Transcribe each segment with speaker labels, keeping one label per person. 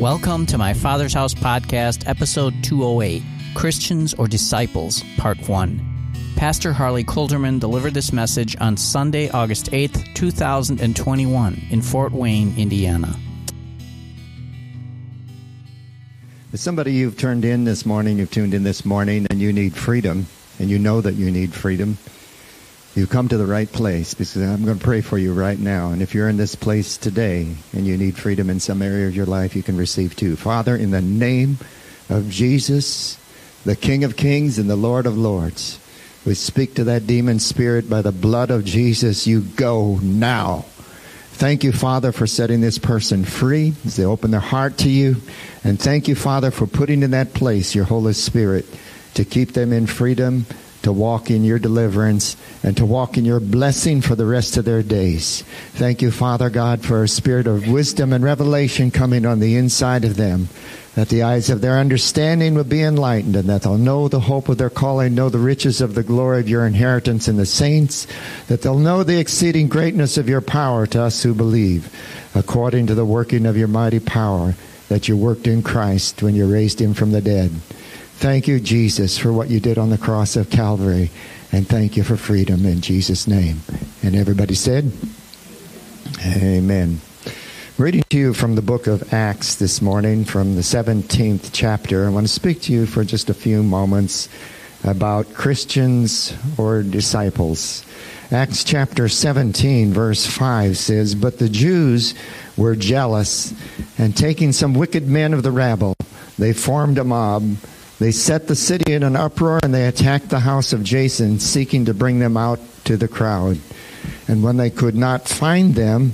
Speaker 1: Welcome to my Father's House podcast, episode 208, Christians or Disciples, part 1. Pastor Harley Kulderman delivered this message on Sunday, August 8th, 2021 in Fort Wayne, Indiana.
Speaker 2: If somebody you've tuned in this morning, and you need freedom, and you know that you need freedom, you've come to the right place, because I'm going to pray for you right now. And if you're in this place today and you need freedom in some area of your life, you can receive too. Father, in the name of Jesus, the King of Kings and the Lord of Lords, we speak to that demon spirit by the blood of Jesus. You go now. Thank you, Father, for setting this person free as they open their heart to you. And thank you, Father, for putting in that place your Holy Spirit to keep them in freedom, to walk in your deliverance, and to walk in your blessing for the rest of their days. Thank you, Father God, for a spirit of wisdom and revelation coming on the inside of them, that the eyes of their understanding will be enlightened, and that they'll know the hope of their calling, know the riches of the glory of your inheritance in the saints, that they'll know the exceeding greatness of your power to us who believe, according to the working of your mighty power that you worked in Christ when you raised him from the dead. Thank you, Jesus, for what you did on the cross of Calvary. And thank you for freedom in Jesus' name. And everybody said, amen. Reading to you from the book of Acts this morning, from the 17th chapter. I want to speak to you for just a few moments about Christians or disciples. Acts chapter 17, verse 5 says, "But the Jews were jealous, and taking some wicked men of the rabble, they formed a mob. They set the city in an uproar, and they attacked the house of Jason, seeking to bring them out to the crowd. And when they could not find them,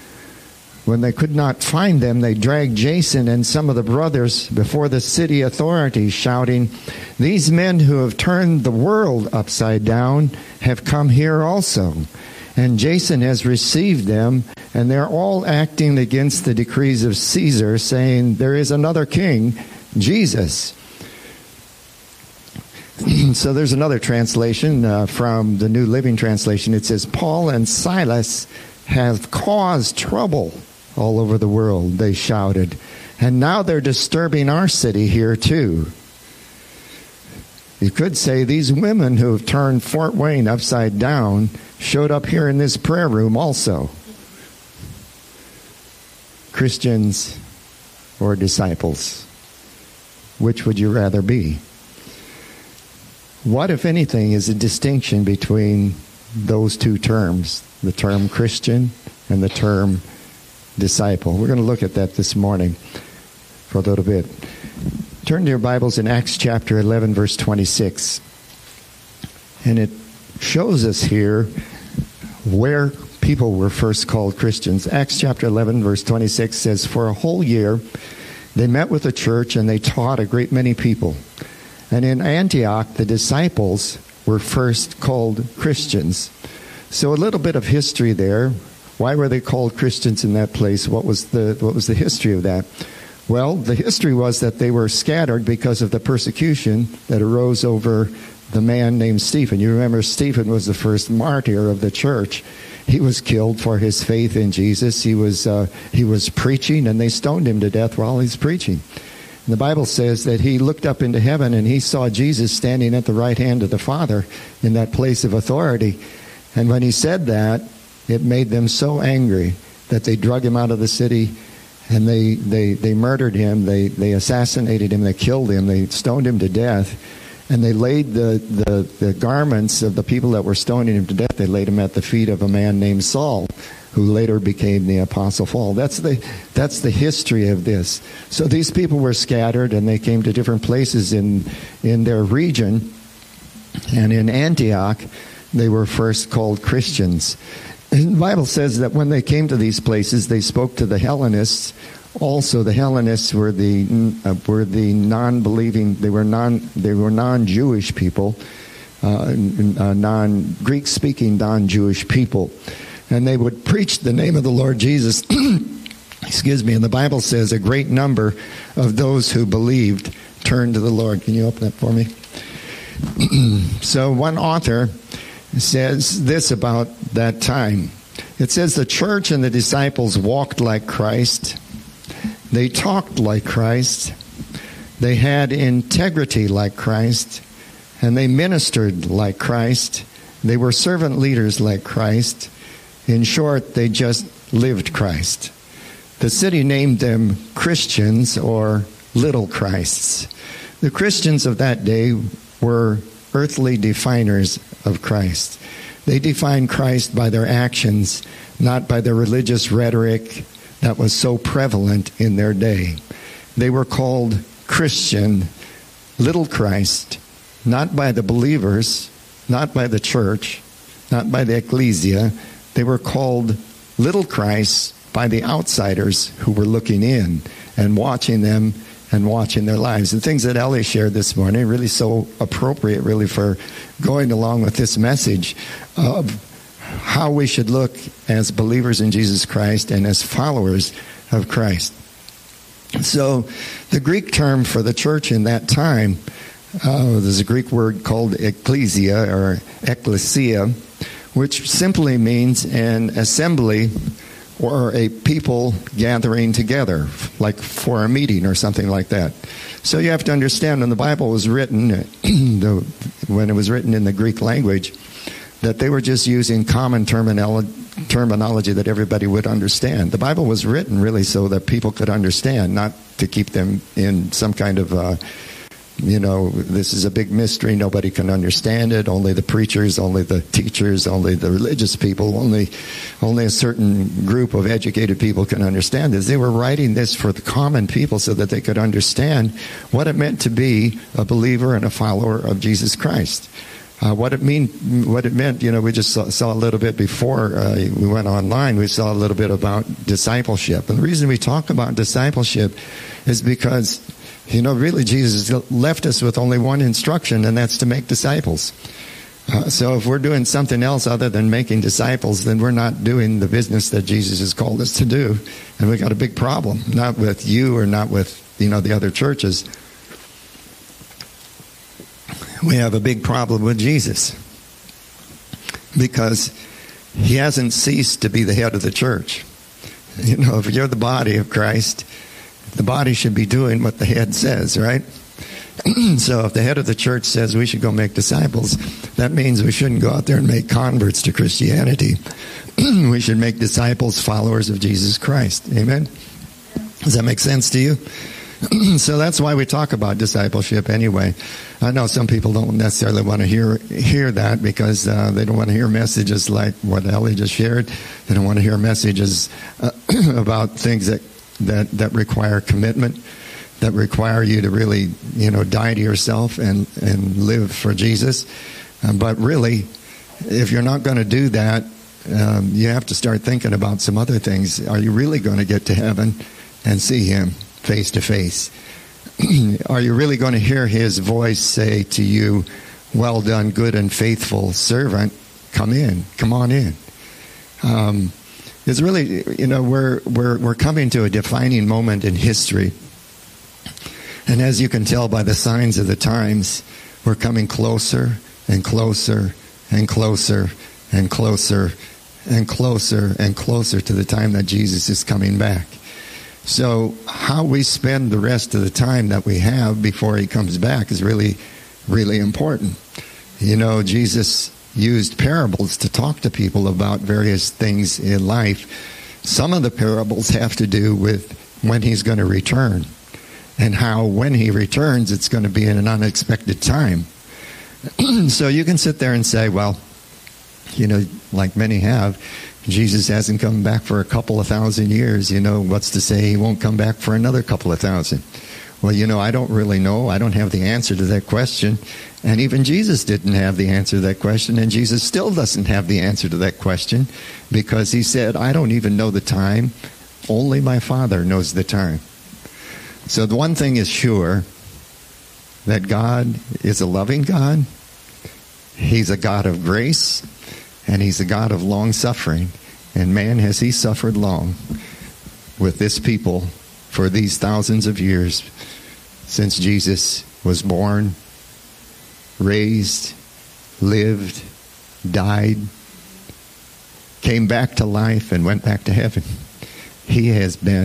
Speaker 2: they dragged Jason and some of the brothers before the city authorities, shouting, 'These men who have turned the world upside down have come here also. And Jason has received them, and they're all acting against the decrees of Caesar, saying, there is another king, Jesus.'" So there's another translation from the New Living Translation. It says, "Paul and Silas have caused trouble all over the world," they shouted. "And now they're disturbing our city here too." You could say these women who have turned Fort Wayne upside down showed up here in this prayer room also. Christians or disciples? Which would you rather be? What, if anything, is a distinction between those two terms, the term Christian and the term disciple? We're going to look at that this morning for a little bit. Turn to your Bibles in Acts chapter 11, verse 26. And it shows us here where people were first called Christians. Acts chapter 11, verse 26 says, "For a whole year they met with the church, and they taught a great many people. And in Antioch, the disciples were first called Christians." So a little bit of history there. Why were they called Christians in that place? What was the history of that? Well, the history was that they were scattered because of the persecution that arose over the man named Stephen. You remember Stephen was the first martyr of the church. He was killed for his faith in Jesus. He was preaching, and they stoned him to death while he was preaching. The Bible says that he looked up into heaven and he saw Jesus standing at the right hand of the Father in that place of authority. And when he said that, it made them so angry that they drug him out of the city, and they murdered him. They assassinated him. They killed him. They stoned him to death. And they laid the garments of the people that were stoning him to death, they laid them at the feet of a man named Saul, who later became the Apostle Paul. That's the history of this. So these people were scattered, and they came to different places in their region. And in Antioch, they were first called Christians. And the Bible says that when they came to these places, they spoke to the Hellenists. Also, the Hellenists were the non-believing. They were non-Jewish people, Greek-speaking non-Jewish people. And they would preach the name of the Lord Jesus. Excuse me. And the Bible says a great number of those who believed turned to the Lord. Can you open that for me? So one author says this about that time. It says the church and the disciples walked like Christ, They talked like Christ. They had integrity like Christ. And they ministered like Christ. They were servant leaders like Christ. In short, they just lived Christ. The city named them Christians, or little Christs. The Christians of that day were earthly definers of Christ. They defined Christ by their actions, not by the religious rhetoric that was so prevalent in their day. They were called Christian, little Christ, not by the believers, not by the church, not by the ecclesia. They were called little Christ by the outsiders who were looking in and watching them and watching their lives. The things that Ellie shared this morning, really so appropriate, really, for going along with this message of how we should look as believers in Jesus Christ and as followers of Christ. So the Greek term for the church in that time, there's a Greek word called ecclesia, or ecclesia, which simply means an assembly or a people gathering together, like for a meeting or something like that. So you have to understand, when the Bible was written, when it was written in the Greek language, that they were just using common terminology that everybody would understand. The Bible was written really so that people could understand, not to keep them in some kind of this is a big mystery, nobody can understand it, only the preachers, only the teachers, only the religious people, only a certain group of educated people can understand this. They were writing this for the common people so that they could understand what it meant to be a believer and a follower of Jesus Christ. What it meant, we just saw a little bit before we went online, we saw a little bit about discipleship. And the reason we talk about discipleship is because really, Jesus left us with only one instruction, and that's to make disciples. So if we're doing something else other than making disciples, then we're not doing the business that Jesus has called us to do. And we got a big problem, not with you or not with, the other churches. We have a big problem with Jesus because he hasn't ceased to be the head of the church. If you're the body of Christ, the body should be doing what the head says, right? So if the head of the church says we should go make disciples, that means we shouldn't go out there and make converts to Christianity. We should make disciples, followers of Jesus Christ. Amen? Does that make sense to you? So that's why we talk about discipleship anyway. I know some people don't necessarily want to hear that because they don't want to hear messages like what Ellie just shared. They don't want to hear messages about things that require commitment, that require you to really, die to yourself and live for Jesus. But really, if you're not going to do that, you have to start thinking about some other things. Are you really going to get to heaven and see him face to face? Are you really going to hear his voice say to you, "Well done, good and faithful servant, come on in"? It's really, we're coming to a defining moment in history. And as you can tell by the signs of the times, we're coming closer and closer and closer and closer and closer and closer to the time that Jesus is coming back. So how we spend the rest of the time that we have before he comes back is really, really important. Jesus used parables to talk to people about various things in life. Some of the parables have to do with when he's going to return and how when he returns it's going to be in an unexpected time. So you can sit there and say, well, like many have, Jesus hasn't come back for a couple of thousand years. What's to say he won't come back for another couple of thousand? Well, I don't really know. I don't have the answer to that question. And even Jesus didn't have the answer to that question. And Jesus still doesn't have the answer to that question because he said, I don't even know the time. Only my Father knows the time. So the one thing is sure, that God is a loving God. He's a God of grace. And he's a God of long suffering. And man, has he suffered long with this people for these thousands of years since Jesus was born, raised, lived, died, came back to life, and went back to heaven. He has been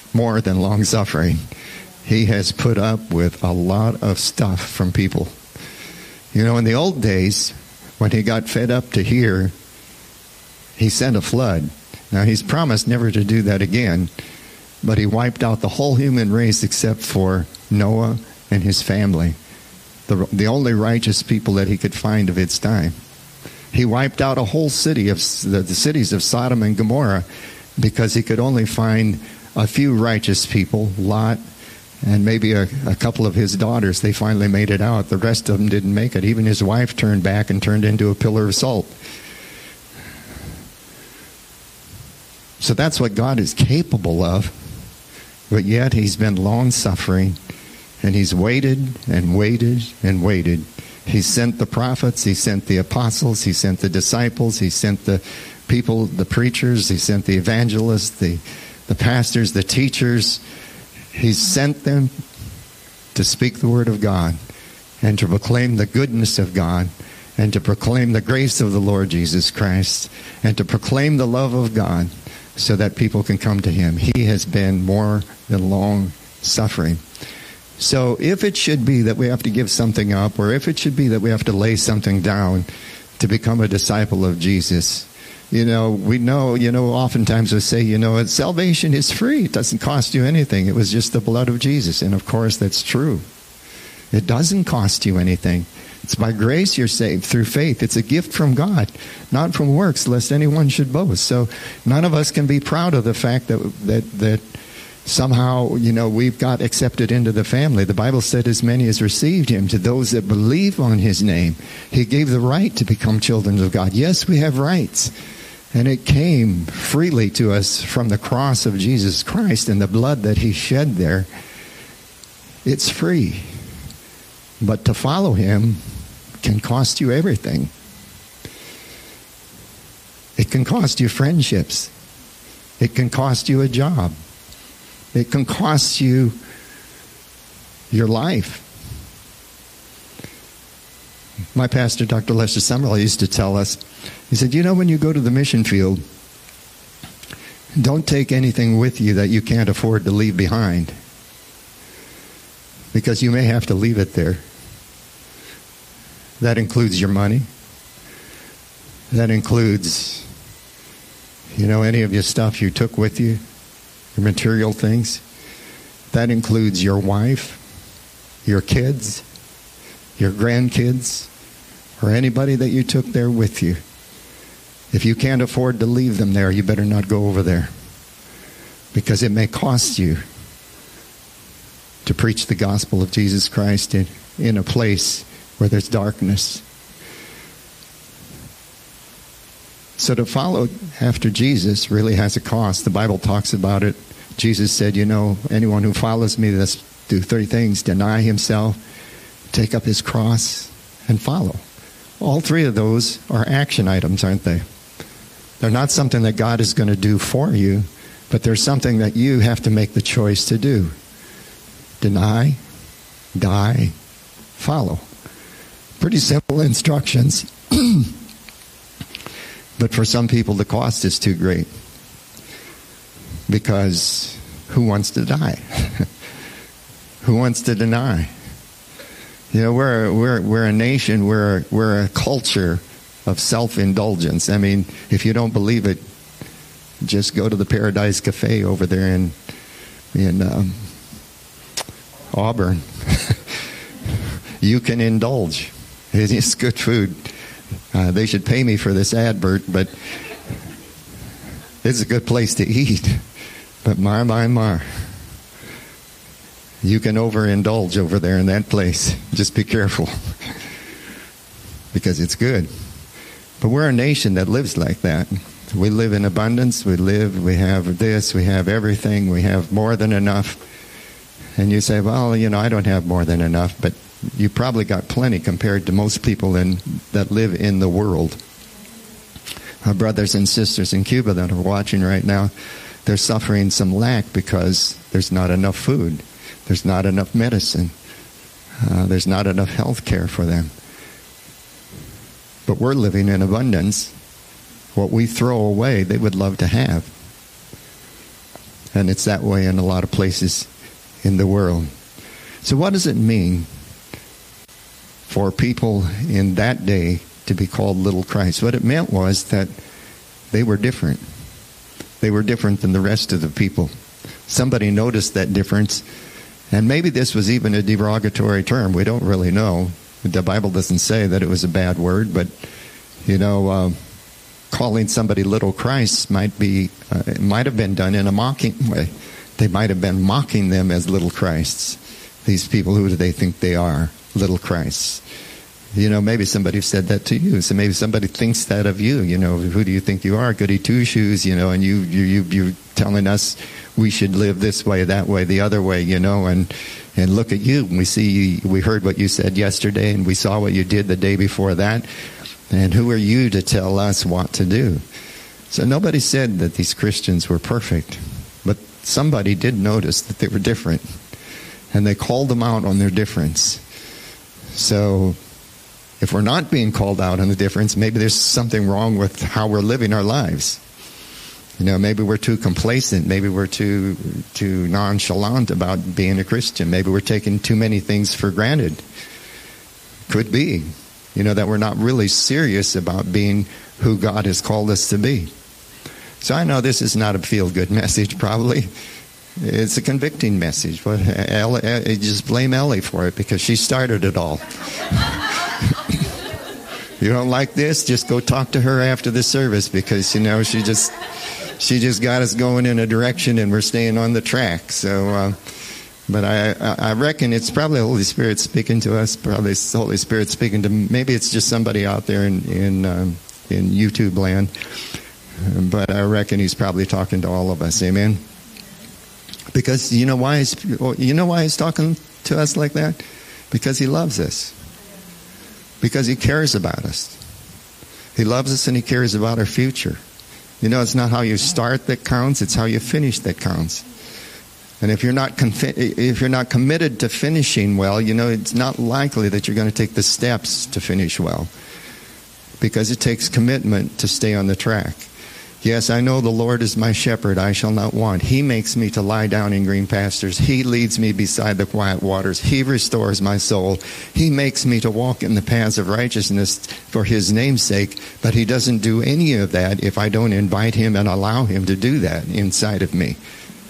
Speaker 2: more than long-suffering. He has put up with a lot of stuff from people. You know, in the old days, when he got fed up to here, he sent a flood. Now, he's promised never to do that again, but he wiped out the whole human race except for Noah and his family, the only righteous people that he could find of its time. He wiped out a whole city, of the cities of Sodom and Gomorrah, because he could only find a few righteous people, Lot, and maybe a couple of his daughters. They finally made it out. The rest of them didn't make it. Even his wife turned back and turned into a pillar of salt. So that's what God is capable of. But yet he's been long-suffering, and he's waited and waited and waited. He sent the prophets, he sent the apostles, he sent the disciples, he sent the people, the preachers, he sent the evangelists, the pastors, the teachers. He sent them to speak the word of God and to proclaim the goodness of God and to proclaim the grace of the Lord Jesus Christ and to proclaim the love of God so that people can come to him. He has been more than long-suffering. So if it should be that we have to give something up, or if it should be that we have to lay something down to become a disciple of Jesus, we know, oftentimes we say, salvation is free. It doesn't cost you anything. It was just the blood of Jesus. And of course, that's true. It doesn't cost you anything. It's by grace you're saved through faith. It's a gift from God, not from works, lest anyone should boast. So none of us can be proud of the fact that somehow, we've got accepted into the family. The Bible said, as many as received him, to those that believe on his name, he gave the right to become children of God. Yes, we have rights. And it came freely to us from the cross of Jesus Christ and the blood that he shed there. It's free. But to follow him can cost you everything. It can cost you friendships. It can cost you a job. It can cost you your life. My pastor, Dr. Lester Summerall, used to tell us, he said, when you go to the mission field, don't take anything with you that you can't afford to leave behind, because you may have to leave it there. That includes your money. That includes, any of your stuff you took with you, your material things. That includes your wife, your kids, your grandkids, or anybody that you took there with you. If you can't afford to leave them there, you better not go over there, because it may cost you to preach the gospel of Jesus Christ in a place where there's darkness. So to follow after Jesus really has a cost. The Bible talks about it. Jesus said, anyone who follows me, let's do 3 things: deny himself, take up his cross, and follow. All 3 of those are action items, aren't they? They're not something that God is going to do for you, but they're something that you have to make the choice to do. Deny, die, follow. Pretty simple instructions. But for some people, the cost is too great. Because who wants to die? Who wants to deny? We're a nation, we're a culture of self-indulgence. I mean, if you don't believe it, just go to the Paradise Cafe over there in Auburn. You can indulge. It is good food. They should pay me for this advert, but it's a good place to eat. But my. You can overindulge over there in that place. Just be careful. Because it's good. But we're a nation that lives like that. We live in abundance. We have this, we have everything. We have more than enough. And you say, well, I don't have more than enough. But you probably got plenty compared to most people that live in the world. Our brothers and sisters in Cuba that are watching right now, they're suffering some lack because there's not enough food. There's not enough medicine. There's not enough health care for them. But we're living in abundance. What we throw away, they would love to have. And it's that way in a lot of places in the world. So what does it mean for people in that day to be called little Christ? What it meant was that they were different. They were different than the rest of the people. Somebody noticed that difference, and maybe this was even a derogatory term. We don't really know. The Bible doesn't say that it was a bad word, but, calling somebody little Christ might have been done in a mocking way. They might have been mocking them as little Christs. These people, who do they think they are? Little Christs. Maybe somebody said that to you. So maybe somebody thinks that of you. Who do you think you are? Goody two-shoes, and you're telling us we should live this way, that way, the other way, and look at you. We heard what you said yesterday, and we saw what you did the day before that. And who are you to tell us what to do? So nobody said that these Christians were perfect, but somebody did notice that they were different, and they called them out on their difference. So if we're not being called out on the difference, maybe there's something wrong with how we're living our lives. Maybe we're too complacent. Maybe we're too nonchalant about being a Christian. Maybe we're taking too many things for granted. Could be, that we're not really serious about being who God has called us to be. So I know this is not a feel-good message, probably. It's a convicting message. But just blame Ellie for it, because she started it all. You don't like this? Just go talk to her after the service, because she just got us going in a direction, and we're staying on the track. So, but I reckon it's probably the Holy Spirit speaking to us. Probably the Holy Spirit speaking to. Maybe it's just somebody out there in YouTube land. But I reckon He's probably talking to all of us. Amen. Because you know why He's talking to us like that? Because He loves us. Because He cares about us. He loves us, and He cares about our future. It's not how you start that counts; it's how you finish that counts. And if you're not committed to finishing well, it's not likely that you're going to take the steps to finish well, because it takes commitment to stay on the track. Yes, I know the Lord is my shepherd; I shall not want. He makes me to lie down in green pastures. He leads me beside the quiet waters. He restores my soul. He makes me to walk in the paths of righteousness for His name's sake. But He doesn't do any of that if I don't invite Him and allow Him to do that inside of me.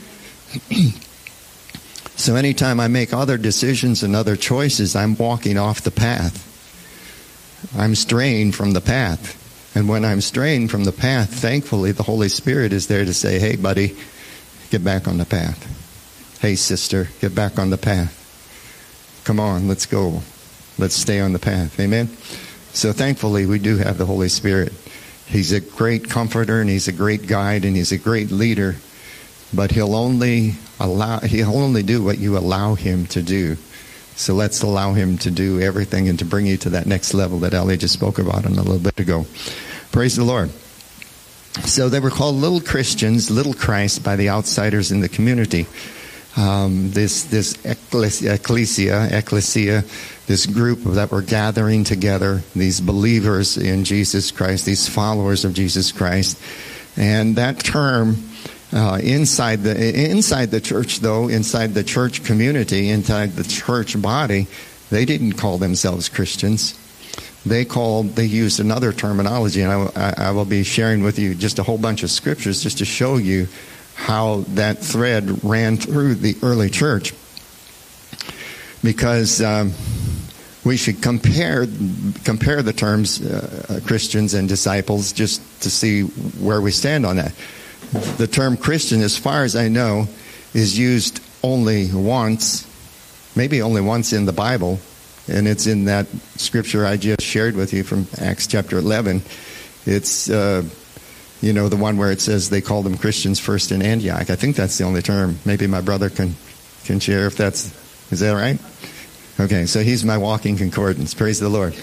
Speaker 2: So anytime I make other decisions and other choices, I'm walking off the path. I'm straying from the path. And when I'm straying from the path, thankfully the Holy Spirit is there to say, hey buddy, get back on the path. Hey sister, get back on the path. Come on, let's go. Let's stay on the path. Amen? So thankfully we do have the Holy Spirit. He's a great comforter, and He's a great guide, and He's a great leader. But He'll only do what you allow Him to do. So let's allow Him to do everything and to bring you to that next level that Ellie just spoke about a little bit ago. Praise the Lord. So they were called little Christians, little Christ, by the outsiders in the community. This ecclesia, this group that were gathering together, these believers in Jesus Christ, these followers of Jesus Christ. And that term, inside the church, though, inside the church community, inside the church body, they didn't call themselves Christians. They used another terminology, and I will be sharing with you just a whole bunch of scriptures just to show you how that thread ran through the early church. Because we should compare the terms Christians and disciples just to see where we stand on that. The term Christian, as far as I know, is used only once, maybe only once in the Bible, and it's in that scripture I just shared with you from Acts chapter 11. It's, the one where it says they called them Christians first in Antioch. I think that's the only term. Maybe my brother can share if is that right? Okay, so he's my walking concordance. Praise the Lord.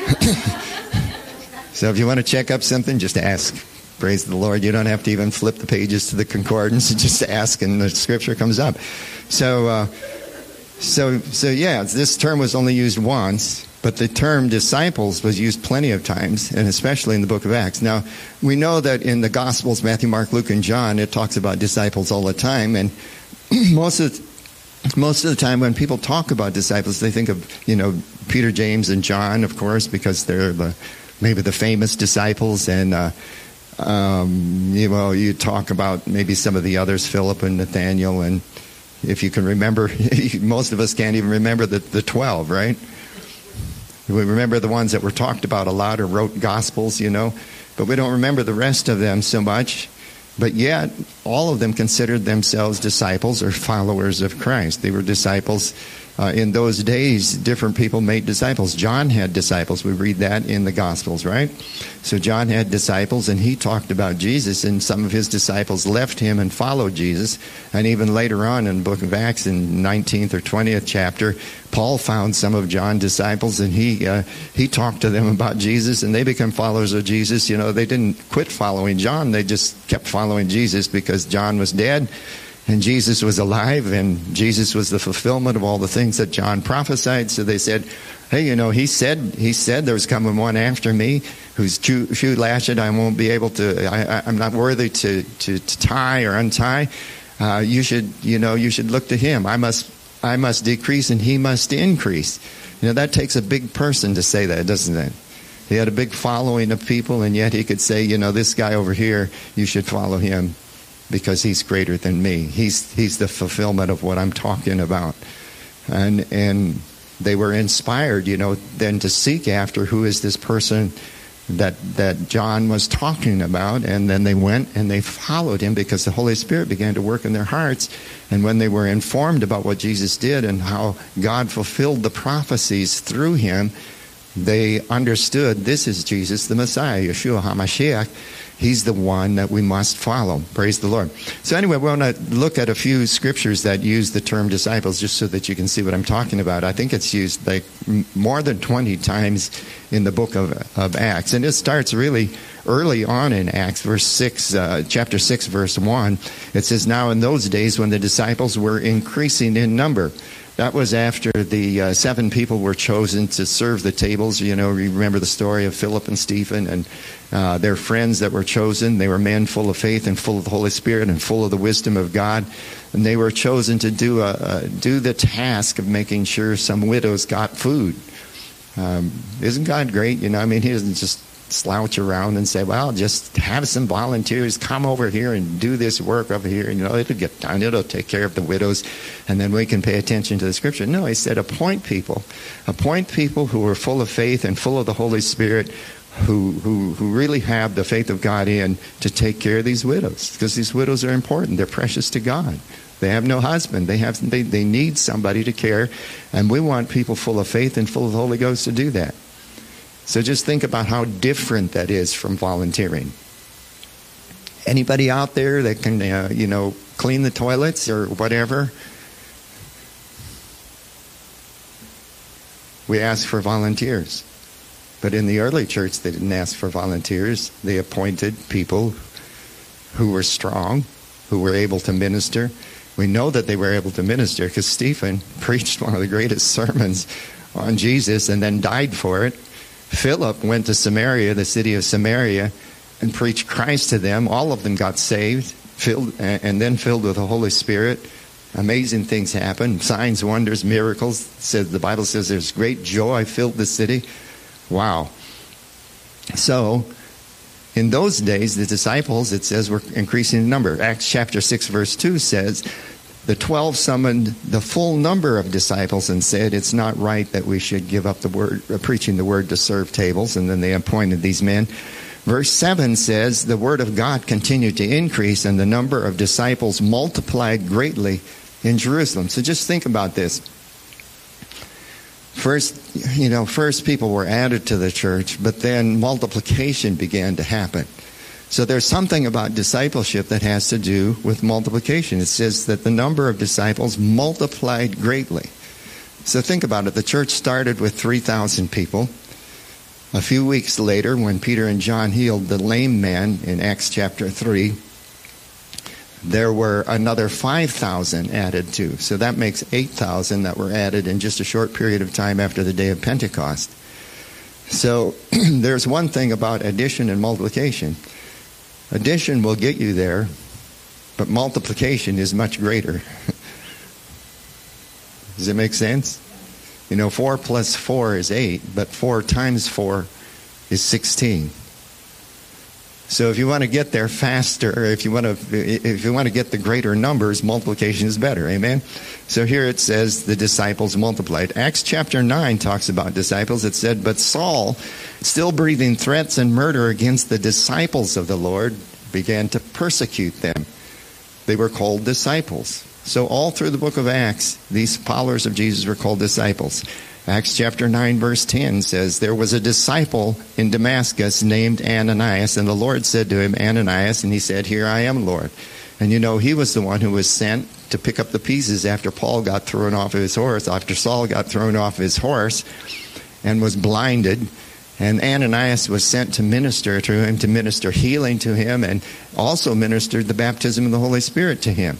Speaker 2: So if you want to check up something, just ask. Praise the Lord. You don't have to even flip the pages to the concordance. Just ask and the scripture comes up. So yeah, this term was only used once, But the term disciples was used plenty of times, and especially in the book of Acts. Now, we know that in the Gospels, Matthew, Mark, Luke, and John, it talks about disciples all the time. And most of the time when people talk about disciples, they think of, Peter, James, and John, of course, because they're maybe the famous disciples. And, you talk about maybe some of the others, Philip and Nathaniel. And if you can remember, most of us can't even remember the 12, right? We remember the ones that were talked about a lot or wrote Gospels, but we don't remember the rest of them so much. But yet, all of them considered themselves disciples or followers of Christ. They were disciples. In those days, different people made disciples. John had disciples. We read that in the Gospels, right? So John had disciples, and he talked about Jesus, and some of his disciples left him and followed Jesus. And even later on in the book of Acts, in 19th or 20th chapter, Paul found some of John's disciples, and he talked to them about Jesus, and they became followers of Jesus. They didn't quit following John. They just kept following Jesus because John was dead and Jesus was alive, and Jesus was the fulfillment of all the things that John prophesied. So they said, hey, he said there's coming one after me whose shoe latchet I won't be able to, I'm not worthy to tie or untie. You should look to him. I must decrease and he must increase. That takes a big person to say that, doesn't it? He had a big following of people, and yet he could say, this guy over here, you should follow him because he's greater than me. He's the fulfillment of what I'm talking about. And they were inspired, then to seek after who is this person that John was talking about. And then they went and they followed him because the Holy Spirit began to work in their hearts. And when they were informed about what Jesus did and how God fulfilled the prophecies through him, they understood this is Jesus the Messiah, Yeshua HaMashiach. He's the one that we must follow. Praise the Lord. So anyway, we want to look at a few scriptures that use the term disciples just so that you can see what I'm talking about. I think it's used like more than 20 times in the book of Acts. And it starts really early on in Acts, chapter 6, verse 1. It says, now in those days when the disciples were increasing in number. That was after the 7 people were chosen to serve the tables. You remember the story of Philip and Stephen and their friends that were chosen. They were men full of faith and full of the Holy Spirit and full of the wisdom of God. And they were chosen to do the task of making sure some widows got food. Isn't God great? He doesn't just slouch around and say, well, just have some volunteers come over here and do this work over here. It'll get done. It'll take care of the widows, and then we can pay attention to the scripture. No, he said appoint people who are full of faith and full of the Holy Spirit, who really have the faith of God in to take care of these widows, because these widows are important. They're precious to God. They have no husband. They need somebody to care, and we want people full of faith and full of the Holy Ghost to do that. So just think about how different that is from volunteering. Anybody out there that can, clean the toilets or whatever? We ask for volunteers. But in the early church, they didn't ask for volunteers. They appointed people who were strong, who were able to minister. We know that they were able to minister because Stephen preached one of the greatest sermons on Jesus and then died for it. Philip went to Samaria, the city of Samaria, and preached Christ to them. All of them got saved, filled with the Holy Spirit. Amazing things happened. Signs, wonders, miracles. The Bible says there's great joy filled the city. Wow. So, in those days, the disciples, it says, were increasing in number. Acts chapter 6, verse 2 says, the 12 summoned the full number of disciples and said, it's not right that we should give up the word, preaching the word to serve tables. And then they appointed these men. Verse 7 says, the word of God continued to increase and the number of disciples multiplied greatly in Jerusalem. So just think about this. First people were added to the church, but then multiplication began to happen. So there's something about discipleship that has to do with multiplication. It says that the number of disciples multiplied greatly. So think about it. The church started with 3,000 people. A few weeks later, when Peter and John healed the lame man in Acts chapter 3, there were another 5,000 added to. So that makes 8,000 that were added in just a short period of time after the day of Pentecost. So there's one thing about addition and multiplication. Addition will get you there, but multiplication is much greater. Does it make sense? 4 plus 4 is 8, but 4 times 4 is 16. So if you want to get there faster, or if you want to get the greater numbers, multiplication is better. Amen? So here it says the disciples multiplied. Acts chapter 9 talks about disciples. It said, but Saul, still breathing threats and murder against the disciples of the Lord, began to persecute them. They were called disciples. So all through the book of Acts, these followers of Jesus were called disciples. Acts chapter 9 verse 10 says, there was a disciple in Damascus named Ananias, and the Lord said to him, Ananias, and he said, here I am, Lord. And he was the one who was sent to pick up the pieces after Paul got thrown off of his horse, after Saul got thrown off his horse and was blinded. And Ananias was sent to minister to him, to minister healing to him, and also ministered the baptism of the Holy Spirit to him.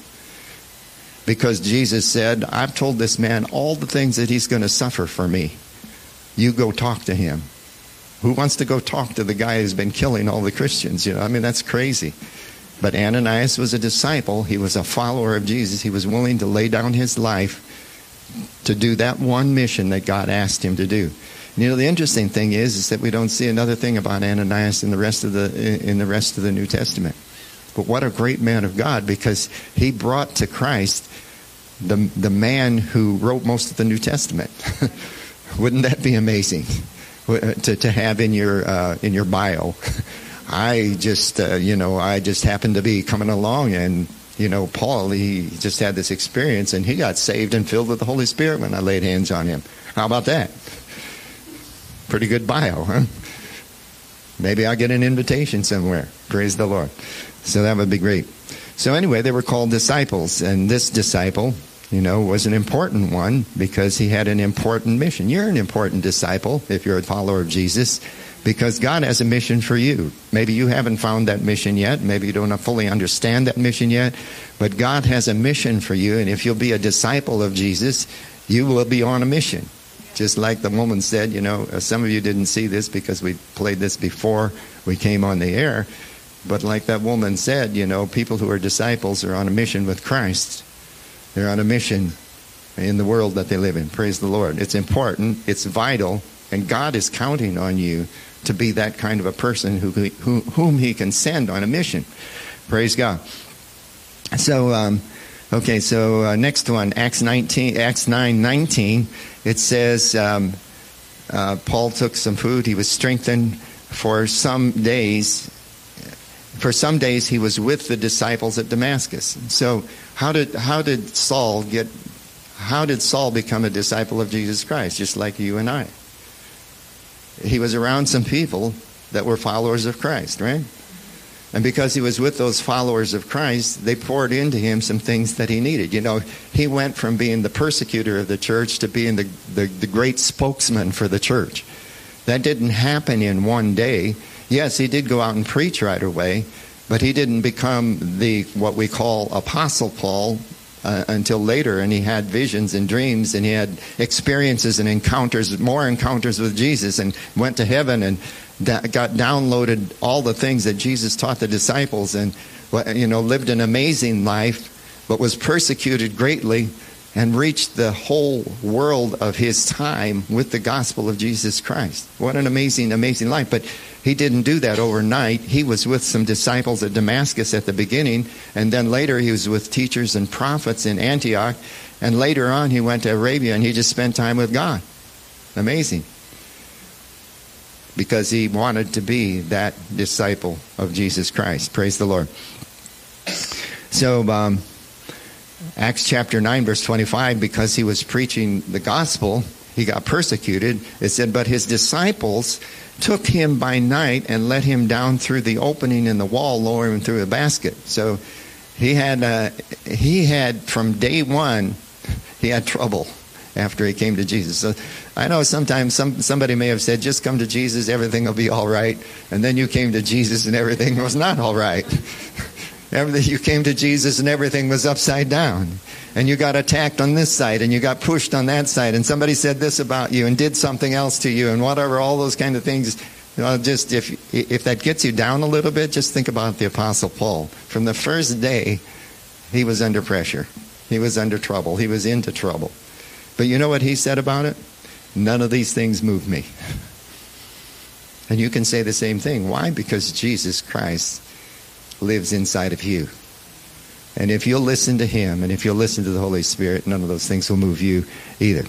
Speaker 2: Because Jesus said, I've told this man all the things that he's going to suffer for me. You go talk to him. Who wants to go talk to the guy who's been killing all the Christians? That's crazy. But Ananias was a disciple. He was a follower of Jesus. He was willing to lay down his life to do that one mission that God asked him to do. The interesting thing is that we don't see another thing about Ananias in the rest of the New Testament. But what a great man of God, because he brought to Christ the man who wrote most of the New Testament. Wouldn't that be amazing to have in your bio? I just happened to be coming along, and Paul, he just had this experience, and he got saved and filled with the Holy Spirit when I laid hands on him. How about that? Pretty good bio, huh? Maybe I'll get an invitation somewhere. Praise the Lord. So that would be great. So anyway, they were called disciples, and this disciple, was an important one because he had an important mission. You're an important disciple if you're a follower of Jesus, because God has a mission for you. Maybe you haven't found that mission yet. Maybe you don't fully understand that mission yet, but God has a mission for you, and if you'll be a disciple of Jesus, you will be on a mission. Just like the woman said, some of you didn't see this because we played this before we came on the air. But like that woman said, people who are disciples are on a mission with Christ. They're on a mission in the world that they live in. Praise the Lord. It's important. It's vital. And God is counting on you to be that kind of a person whom he can send on a mission. Praise God. So, next one, Acts 9:19. It says, Paul took some food. He was strengthened for some days. For some days he was with the disciples at Damascus. So how did Saul become a disciple of Jesus Christ, just like you and I? He was around some people that were followers of Christ, right? And because he was with those followers of Christ, they poured into him some things that he needed. He went from being the persecutor of the church to being the great spokesman for the church. That didn't happen in one day. Yes, he did go out and preach right away, but he didn't become what we call Apostle Paul until later, and he had visions and dreams, and he had experiences and more encounters with Jesus, and went to heaven and got downloaded all the things that Jesus taught the disciples, and lived an amazing life, but was persecuted greatly and reached the whole world of his time with the gospel of Jesus Christ. What an amazing, amazing life. But he didn't do that overnight. He was with some disciples at Damascus at the beginning, and then later he was with teachers and prophets in Antioch, and later on he went to Arabia and he just spent time with God. Amazing. Because he wanted to be that disciple of Jesus Christ. Praise the Lord. So, Acts chapter 9, verse 25, because he was preaching the gospel, he got persecuted. It said, but his disciples took him by night and let him down through the opening in the wall, lowering him through a basket. So he had from day one, he had trouble after he came to Jesus. So I know sometimes somebody may have said, just come to Jesus, everything will be all right. And then you came to Jesus and everything was not all right. You came to Jesus and everything was upside down. And you got attacked on this side and you got pushed on that side. And somebody said this about you and did something else to you and whatever, all those kind of things. Just if that gets you down a little bit, just think about the Apostle Paul. From the first day, he was under pressure. He was under trouble. He was into trouble. But you know what he said about it? None of these things move me. And you can say the same thing. Why? Because Jesus Christ lives inside of you. And if you'll listen to him and if you'll listen to the Holy Spirit, none of those things will move you either.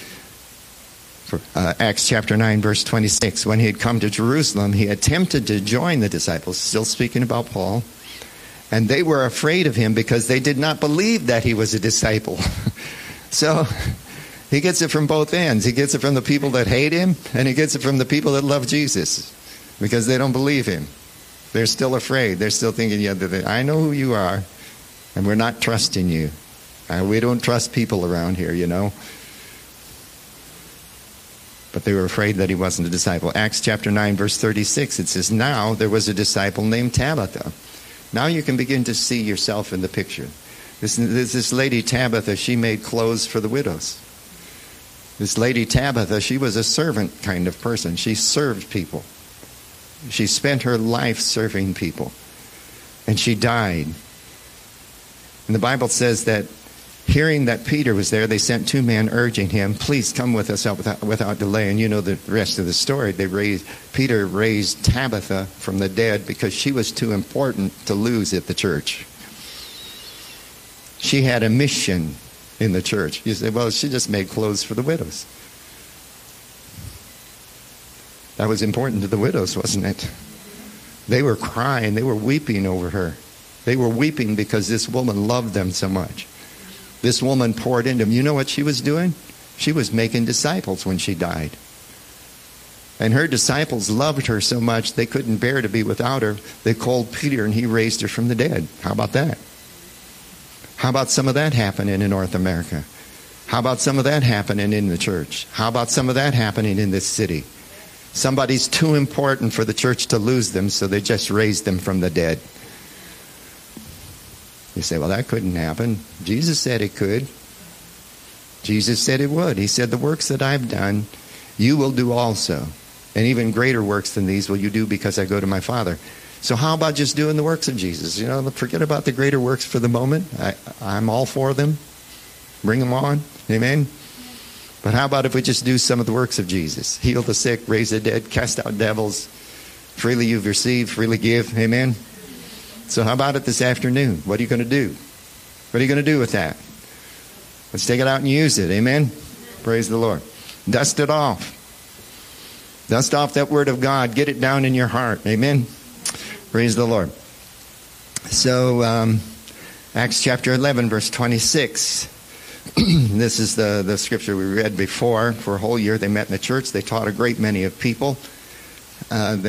Speaker 2: Acts chapter 9, verse 26. When he had come to Jerusalem, he attempted to join the disciples, still speaking about Paul. And they were afraid of him because they did not believe that he was a disciple. So he gets it from both ends. He gets it from the people that hate him, and he gets it from the people that love Jesus because they don't believe him. They're still afraid. They're still thinking, yeah, I know who you are, and we're not trusting you. We don't trust people around here, you know. But they were afraid that he wasn't a disciple. Acts chapter 9, verse 36, it says, now there was a disciple named Tabitha. Now you can begin to see yourself in the picture. This lady Tabitha, she made clothes for the widows. This lady Tabitha, she was a servant kind of person. She served people. She spent her life serving people. And she died. And the Bible says that hearing that Peter was there, they sent two men urging him, please come with us without delay. And you know the rest of the story. Peter raised Tabitha from the dead because she was too important to lose at the church. She had a mission in the church. You say, well, she just made clothes for the widows. That was important to the widows, wasn't it? They were crying. They were weeping over her. They were weeping because this woman loved them so much. This woman poured into them. You know what she was doing? She was making disciples when she died. And her disciples loved her so much they couldn't bear to be without her. They called Peter and he raised her from the dead. How about that? How about some of that happening in North America? How about some of that happening in the church? How about some of that happening in this city? Somebody's too important for the church to lose them, so they just raised them from the dead. You say, well, that couldn't happen. Jesus said it could. Jesus said it would. He said, the works that I've done, you will do also. And even greater works than these will you do because I go to my Father. So how about just doing the works of Jesus? You know, forget about the greater works for the moment. I'm all for them. Bring them on. Amen. But how about if we just do some of the works of Jesus? Heal the sick, raise the dead, cast out devils. Freely you've received, freely give. Amen. So how about it this afternoon? What are you going to do? What are you going to do with that? Let's take it out and use it. Amen. Praise the Lord. Dust it off. Dust off that word of God. Get it down in your heart. Amen. Praise the Lord. So, Acts chapter 11, verse 26. This is the scripture we read before. For a whole year they met in the church. They taught a great many of people. And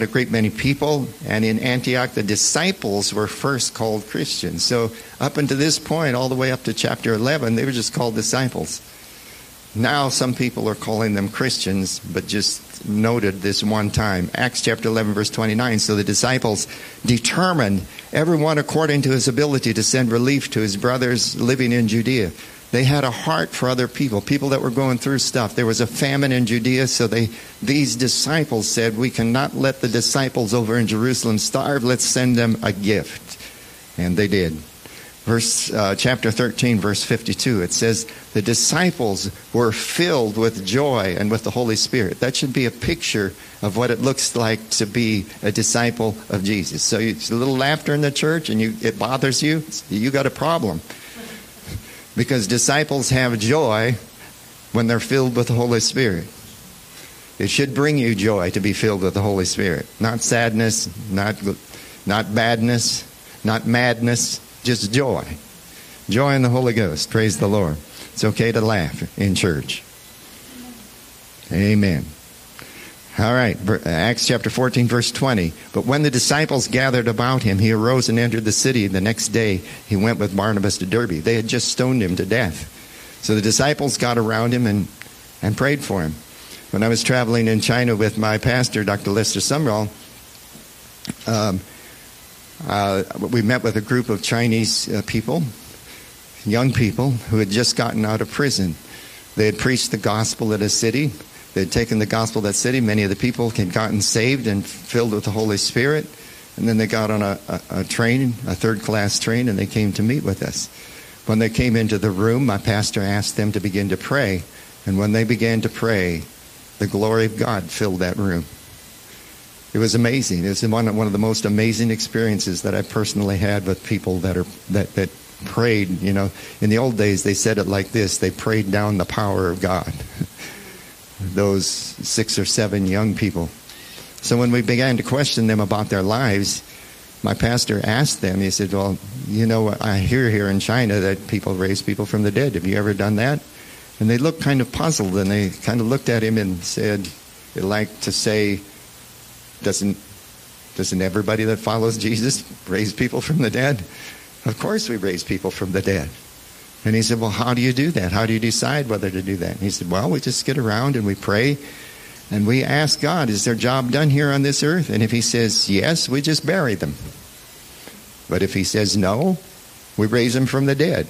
Speaker 2: in Antioch, the disciples were first called Christians. So up until this point, all the way up to chapter 11, they were just called disciples. Now some people are calling them Christians, but just noted this one time. Acts chapter 11, verse 29. So the disciples determined, everyone according to his ability, to send relief to his brothers living in Judea. They had a heart for other people that were going through stuff. There was a famine in Judea, so these disciples said, we cannot let the disciples over in Jerusalem starve. Let's send them a gift. And they did. Chapter 13, verse 52, it says, the disciples were filled with joy and with the Holy Spirit. That should be a picture of what it looks like to be a disciple of Jesus. So it's a little laughter in the church and it bothers you, you got a problem. Because disciples have joy when they're filled with the Holy Spirit. It should bring you joy to be filled with the Holy Spirit. Not sadness, not badness, not madness, just joy. Joy in the Holy Ghost. Praise the Lord. It's okay to laugh in church. Amen. All right, Acts chapter 14, verse 20. But when the disciples gathered about him, he arose and entered the city. The next day, he went with Barnabas to Derbe. They had just stoned him to death. So the disciples got around him and prayed for him. When I was traveling in China with my pastor, Dr. Lester Sumrall, we met with a group of Chinese people, young people, who had just gotten out of prison. They had preached the gospel at a city. They had taken the gospel to that city. Many of the people had gotten saved and filled with the Holy Spirit. And then they got on a train, a third-class train, and they came to meet with us. When they came into the room, my pastor asked them to begin to pray. And when they began to pray, the glory of God filled that room. It was amazing. It was one of the most amazing experiences that I personally had with people that prayed. You know, in the old days, they said it like this: they prayed down the power of God. Those 6 or 7 young people. So when we began to question them about their lives, my pastor asked them, he said, well, you know, I hear here in China that people raise people from the dead. Have you ever done that? And they looked kind of puzzled, and they kind of looked at him and said, they like to say, doesn't everybody that follows Jesus raise people from the dead? Of course we raise people from the dead. And he said, well, how do you do that? How do you decide whether to do that? And he said, well, we just get around and we pray and we ask God, is their job done here on this earth? And if he says yes, we just bury them. But if he says no, we raise them from the dead.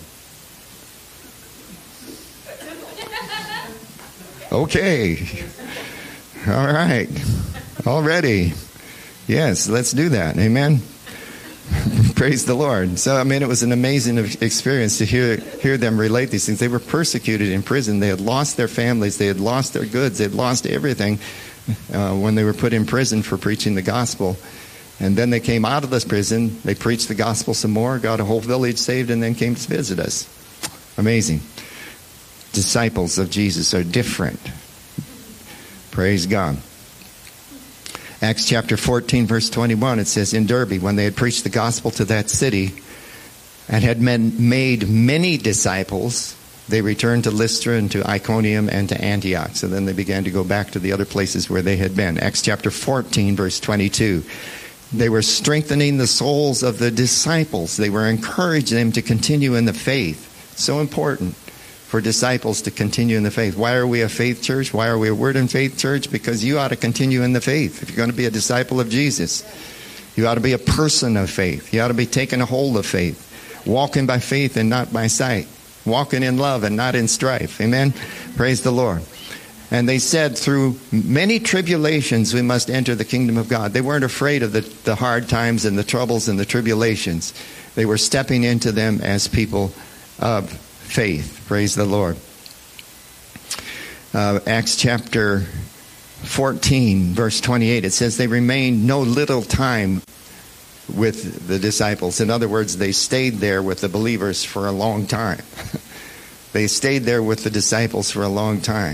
Speaker 2: Okay. All right. Already. Yes, let's do that. Amen. Praise the Lord. So, I mean, it was an amazing experience to hear them relate these things. They were persecuted in prison. They had lost their families. They had lost their goods. They had lost everything when they were put in prison for preaching the gospel. And then they came out of this prison. They preached the gospel some more, got a whole village saved, and then came to visit us. Amazing. Disciples of Jesus are different. Praise God. Acts chapter 14, verse 21, it says, in Derbe, when they had preached the gospel to that city and had made many disciples, they returned to Lystra and to Iconium and to Antioch. So then they began to go back to the other places where they had been. Acts chapter 14, verse 22. They were strengthening the souls of the disciples. They were encouraging them to continue in the faith. So important for disciples to continue in the faith. Why are we a faith church? Why are we a Word and Faith church? Because you ought to continue in the faith. If you're going to be a disciple of Jesus, you ought to be a person of faith. You ought to be taking a hold of faith. Walking by faith and not by sight. Walking in love and not in strife. Amen? Praise the Lord. And they said, through many tribulations we must enter the kingdom of God. They weren't afraid of the hard times and the troubles and the tribulations. They were stepping into them as people of faith. Praise the Lord. Acts chapter 14, verse 28, it says they remained no little time with the disciples. In other words, they stayed there with the believers for a long time. They stayed there with the disciples for a long time.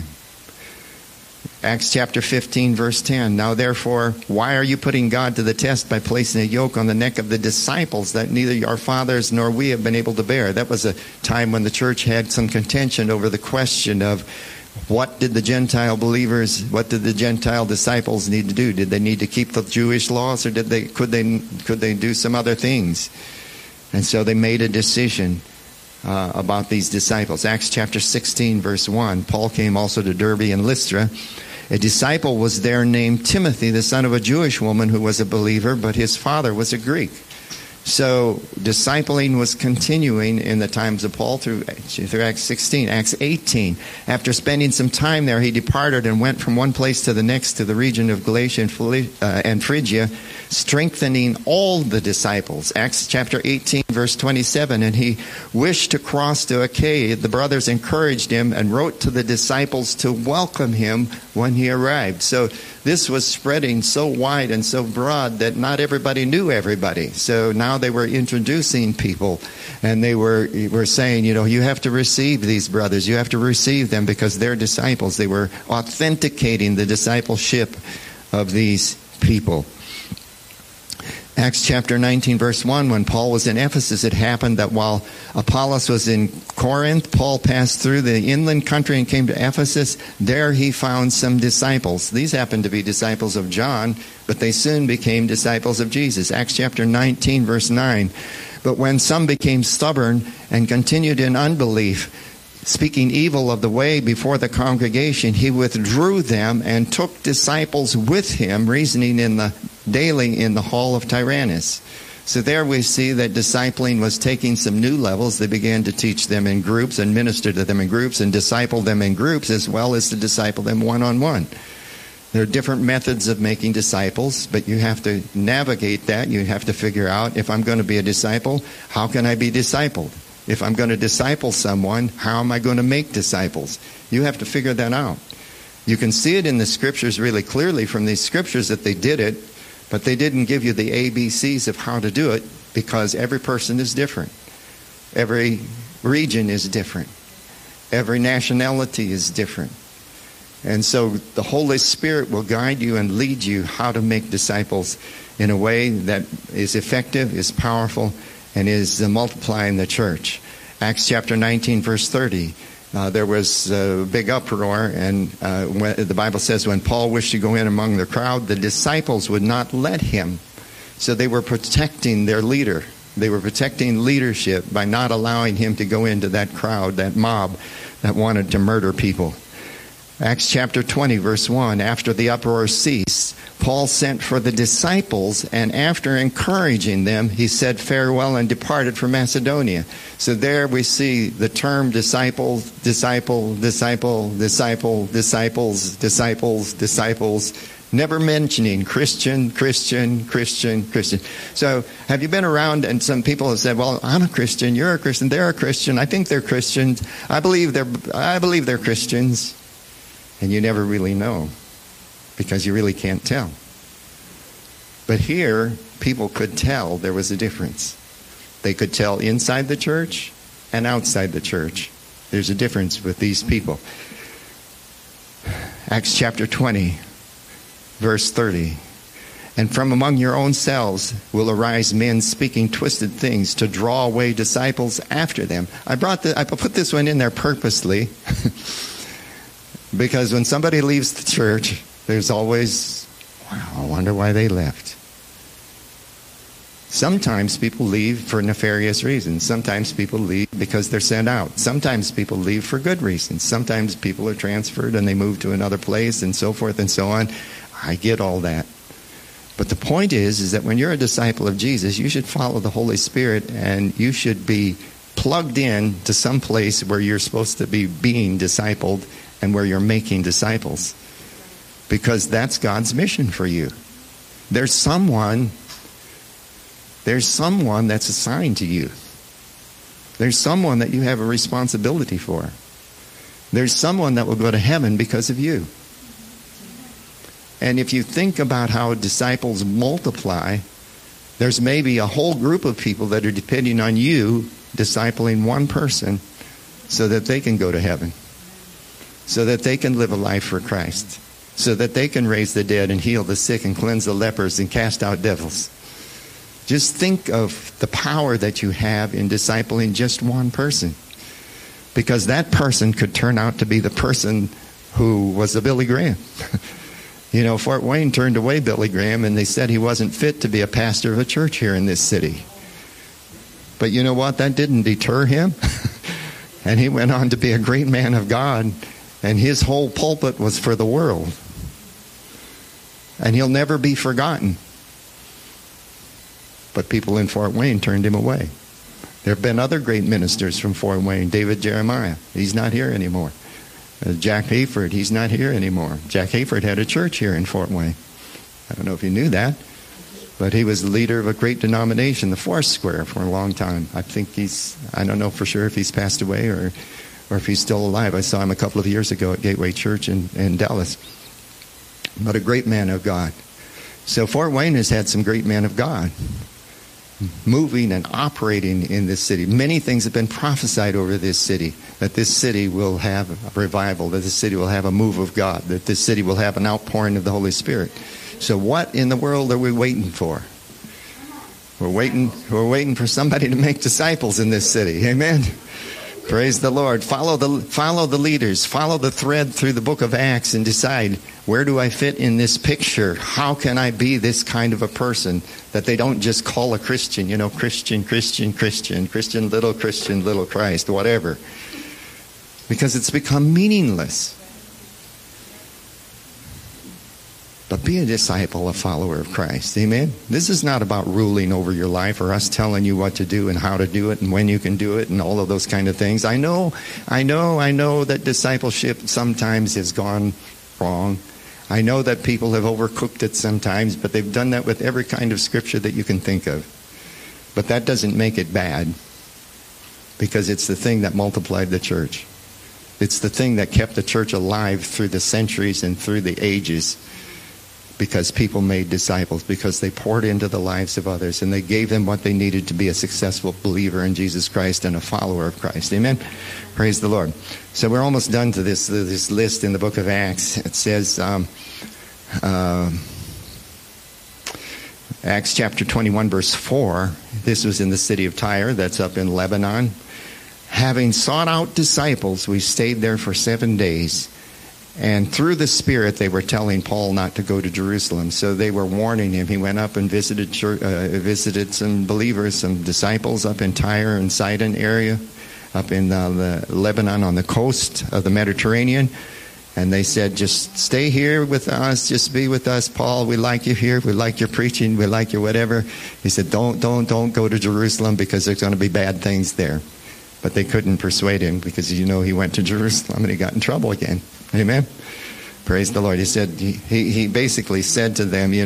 Speaker 2: Acts chapter 15, verse 10. Now therefore, why are you putting God to the test by placing a yoke on the neck of the disciples that neither our fathers nor we have been able to bear? That was a time when the church had some contention over the question of what did the Gentile believers, what did the Gentile disciples need to do? Did they need to keep the Jewish laws, or could they do some other things? And so they made a decision about these disciples. Acts chapter 16, verse 1. Paul came also to Derbe and Lystra. A disciple was there named Timothy, the son of a Jewish woman who was a believer, but his father was a Greek. So discipling was continuing in the times of Paul through Acts 16. Acts 18. After spending some time there, he departed and went from one place to the next to the region of Galatia and Phrygia, strengthening all the disciples. Acts chapter 18, verse 27. And he wished to cross to Achaia. The brothers encouraged him and wrote to the disciples to welcome him when he arrived. So this was spreading so wide and so broad that not everybody knew everybody. So now they were introducing people, and they were saying, you have to receive these brothers. You have to receive them because they're disciples. They were authenticating the discipleship of these people. Acts chapter 19, verse 1, when Paul was in Ephesus, it happened that while Apollos was in Corinth, Paul passed through the inland country and came to Ephesus. There he found some disciples. These happened to be disciples of John, but they soon became disciples of Jesus. Acts chapter 19, verse 9. But when some became stubborn and continued in unbelief, speaking evil of the way before the congregation, he withdrew them and took disciples with him, reasoning daily in the hall of Tyrannus. So there we see that discipling was taking some new levels. They began to teach them in groups and minister to them in groups and disciple them in groups as well as to disciple them one-on-one. There are different methods of making disciples, but you have to navigate that. You have to figure out, if I'm going to be a disciple, how can I be discipled? If I'm going to disciple someone, how am I going to make disciples? You have to figure that out. You can see it in the scriptures really clearly from these scriptures that they did it, but they didn't give you the ABCs of how to do it because every person is different. Every region is different. Every nationality is different. And so the Holy Spirit will guide you and lead you how to make disciples in a way that is effective, is powerful, and is multiplying the church. Acts chapter 19, verse 30. There was a big uproar, and the Bible says when Paul wished to go in among the crowd, the disciples would not let him. So they were protecting their leader. They were protecting leadership by not allowing him to go into that crowd, that mob that wanted to murder people. Acts chapter 20, verse 1, after the uproar ceased, Paul sent for the disciples, and after encouraging them, he said farewell and departed for Macedonia. So there we see the term disciple, disciple, disciple, disciple, disciples, disciples, disciples, never mentioning Christian, Christian, Christian, Christian. So have you been around and some people have said, well, I'm a Christian, you're a Christian, they're a Christian, I think they're Christians, I believe they're Christians. And you never really know because you really can't tell. But here, people could tell there was a difference. They could tell inside the church and outside the church. There's a difference with these people. Acts chapter 20, verse 30. And from among your own selves will arise men speaking twisted things to draw away disciples after them. I put this one in there purposely. Because when somebody leaves the church, there's always, wow, I wonder why they left. Sometimes people leave for nefarious reasons. Sometimes people leave because they're sent out. Sometimes people leave for good reasons. Sometimes people are transferred and they move to another place and so forth and so on. I get all that. But the point is that when you're a disciple of Jesus, you should follow the Holy Spirit and you should be plugged in to some place where you're supposed to be being discipled and where you're making disciples. Because that's God's mission for you. There's someone that's assigned to you. There's someone that you have a responsibility for. There's someone that will go to heaven because of you. And if you think about how disciples multiply, there's maybe a whole group of people that are depending on you discipling one person so that they can go to heaven. So that they can live a life for Christ. So that they can raise the dead and heal the sick and cleanse the lepers and cast out devils. Just think of the power that you have in discipling just one person. Because that person could turn out to be the person who was a Billy Graham. You know, Fort Wayne turned away Billy Graham and they said he wasn't fit to be a pastor of a church here in this city. But you know what? That didn't deter him. And he went on to be a great man of God. And his whole pulpit was for the world. And he'll never be forgotten. But people in Fort Wayne turned him away. There have been other great ministers from Fort Wayne. David Jeremiah, he's not here anymore. Jack Hayford, he's not here anymore. Jack Hayford had a church here in Fort Wayne. I don't know if you knew that. But he was the leader of a great denomination, the Foursquare, for a long time. I don't know for sure if he's passed away or if he's still alive. I saw him a couple of years ago at Gateway Church in Dallas. But a great man of God. So Fort Wayne has had some great men of God moving and operating in this city. Many things have been prophesied over this city, that this city will have a revival, that this city will have a move of God, that this city will have an outpouring of the Holy Spirit. So what in the world are we waiting for? We're waiting for somebody to make disciples in this city. Amen. Praise the Lord. Follow the leaders. Follow the thread through the book of Acts and decide, where do I fit in this picture? How can I be this kind of a person that they don't just call a Christian, Christian, little Christ, whatever. Because it's become meaningless. But be a disciple, a follower of Christ. Amen? This is not about ruling over your life or us telling you what to do and how to do it and when you can do it and all of those kind of things. I know that discipleship sometimes has gone wrong. I know that people have overcooked it sometimes, but they've done that with every kind of scripture that you can think of. But that doesn't make it bad, because it's the thing that multiplied the church. It's the thing that kept the church alive through the centuries and through the ages, because people made disciples, because they poured into the lives of others, and they gave them what they needed to be a successful believer in Jesus Christ and a follower of Christ. Amen? Praise the Lord. So we're almost done to this list in the book of Acts. It says, Acts chapter 21, verse 4, this was in the city of Tyre, that's up in Lebanon. Having sought out disciples, we stayed there for 7 days. And through the Spirit, they were telling Paul not to go to Jerusalem. So they were warning him. He went up and visited some believers, some disciples up in Tyre and Sidon area, up in the Lebanon on the coast of the Mediterranean. And they said, just stay here with us. Just be with us, Paul. We like you here. We like your preaching. We like your whatever. He said, don't go to Jerusalem, because there's going to be bad things there. But they couldn't persuade him, because, he went to Jerusalem and he got in trouble again. Amen? Praise the Lord. He said, he basically said to them,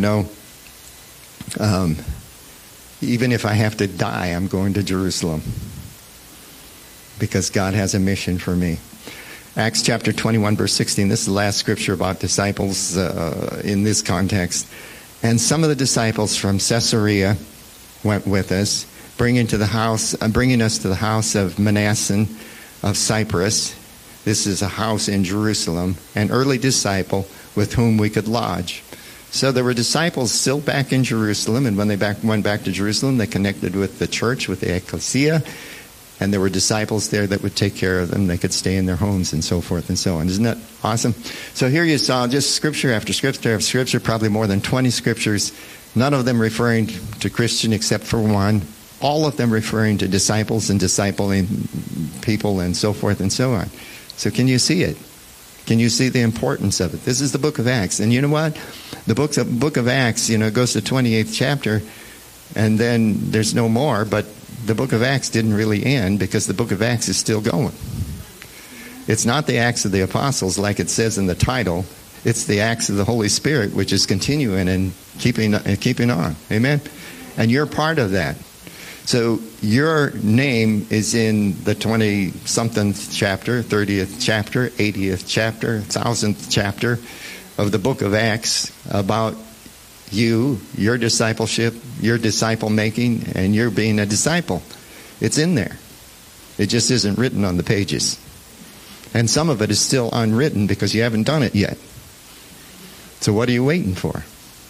Speaker 2: even if I have to die, I'm going to Jerusalem, because God has a mission for me. Acts chapter 21, verse 16. This is the last scripture about disciples in this context. And some of the disciples from Caesarea went with us, bringing us to the house of Manasseh of Cyprus. This is a house in Jerusalem, an early disciple with whom we could lodge. So there were disciples still back in Jerusalem, and when they went back to Jerusalem, they connected with the church, with the ecclesia, and there were disciples there that would take care of them. They could stay in their homes and so forth and so on. Isn't that awesome? So here you saw just scripture after scripture after scripture, probably more than 20 scriptures, none of them referring to Christian except for one, all of them referring to disciples and discipling people and so forth and so on. So can you see it? Can you see the importance of it? This is the book of Acts. And you know what? The book of Acts, goes to 28th chapter, and then there's no more, but the book of Acts didn't really end, because the book of Acts is still going. It's not the Acts of the Apostles like it says in the title. It's the Acts of the Holy Spirit, which is continuing and keeping on. Amen? And you're part of that. So your name is in the 20-something chapter, 30th chapter, 80th chapter, 1000th chapter of the book of Acts about you, your discipleship, your disciple making, and your being a disciple. It's in there. It just isn't written on the pages. And some of it is still unwritten because you haven't done it yet. So what are you waiting for?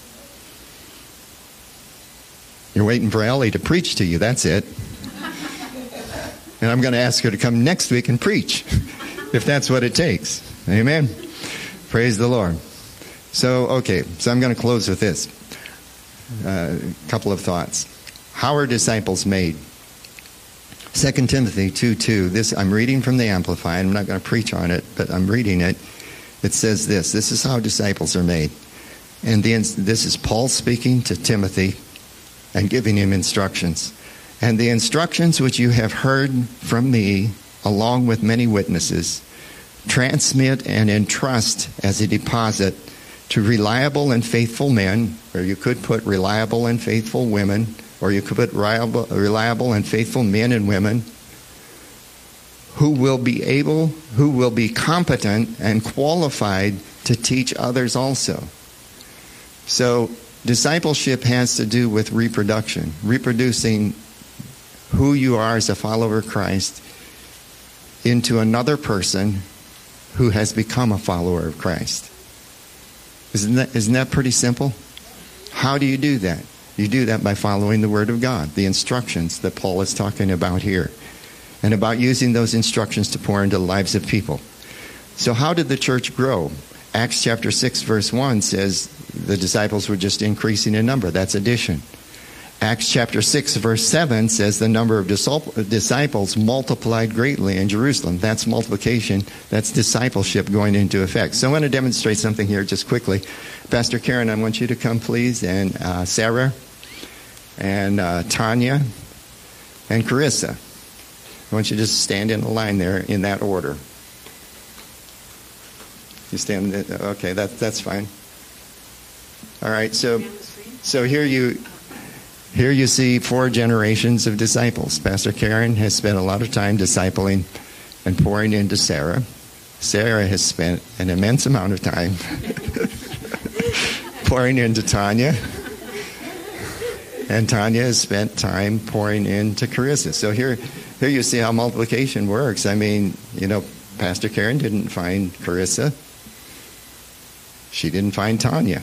Speaker 2: You're waiting for Ellie to preach to you. That's it. And I'm going to ask her to come next week and preach, if that's what it takes. Amen? Praise the Lord. So I'm going to close with this. A couple of thoughts. How are disciples made? 2 Timothy 2:2. This I'm reading from the Amplified. I'm not going to preach on it, but I'm reading it. It says this. This is how disciples are made. And this is Paul speaking to Timothy and giving him instructions. And the instructions which you have heard from me, along with many witnesses, transmit and entrust as a deposit to reliable and faithful men, or you could put reliable and faithful women, or you could put reliable and faithful men and women, who will be competent and qualified to teach others also. So discipleship has to do with reproduction, reproducing who you are as a follower of Christ into another person who has become a follower of Christ. Isn't that pretty simple? How do you do that? You do that by following the Word of God, the instructions that Paul is talking about here, and about using those instructions to pour into the lives of people. So how did the church grow? Acts chapter 6 verse 1 says the disciples were just increasing in number. That's addition. Acts chapter 6, verse 7 says the number of disciples multiplied greatly in Jerusalem. That's multiplication. That's discipleship going into effect. So I want to demonstrate something here just quickly. Pastor Karen, I want you to come, please, and Sarah, and Tanya, and Carissa. I want you to just stand in a line there in that order. You stand, okay, that's fine. All right, so here you see 4 generations of disciples. Pastor Karen has spent a lot of time discipling and pouring into Sarah. Sarah has spent an immense amount of time pouring into Tanya. And Tanya has spent time pouring into Carissa. So here you see how multiplication works. I mean, Pastor Karen didn't find Carissa. She didn't find Tanya.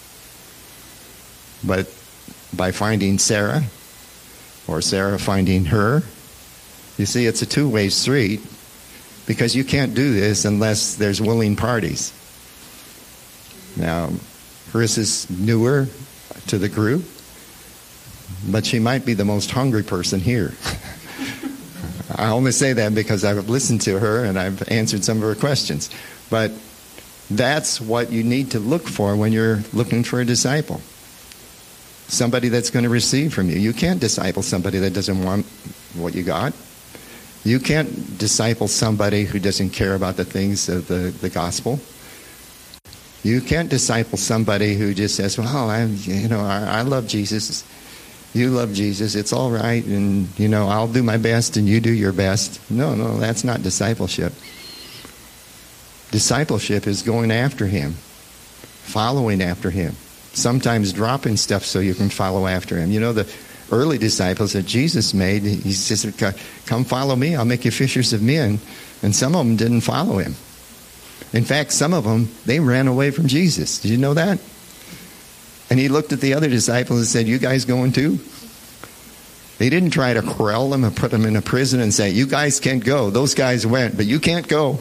Speaker 2: But by finding Sarah, or Sarah finding her, you see it's a two-way street, because you can't do this unless there's willing parties. Now, Carissa's newer to the group, but she might be the most hungry person here. I only say that because I've listened to her and I've answered some of her questions. But that's what you need to look for when you're looking for a disciple. Somebody that's going to receive from you. You can't disciple somebody that doesn't want what you got. You can't disciple somebody who doesn't care about the things of the gospel. You can't disciple somebody who just says, well, I love Jesus. You love Jesus. It's all right. And, I'll do my best and you do your best. No, that's not discipleship. Discipleship is going after him, following after him. Sometimes dropping stuff so you can follow after him. The early disciples that Jesus made, he says, come follow me, I'll make you fishers of men. And some of them didn't follow him. In fact, some of them, they ran away from Jesus. Did you know that? And he looked at the other disciples and said, you guys going too? He didn't try to corral them and put them in a prison and say, you guys can't go. Those guys went, but you can't go.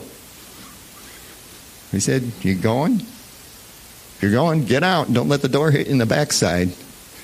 Speaker 2: He said, you going? If you're going, get out. Don't let the door hit in the backside.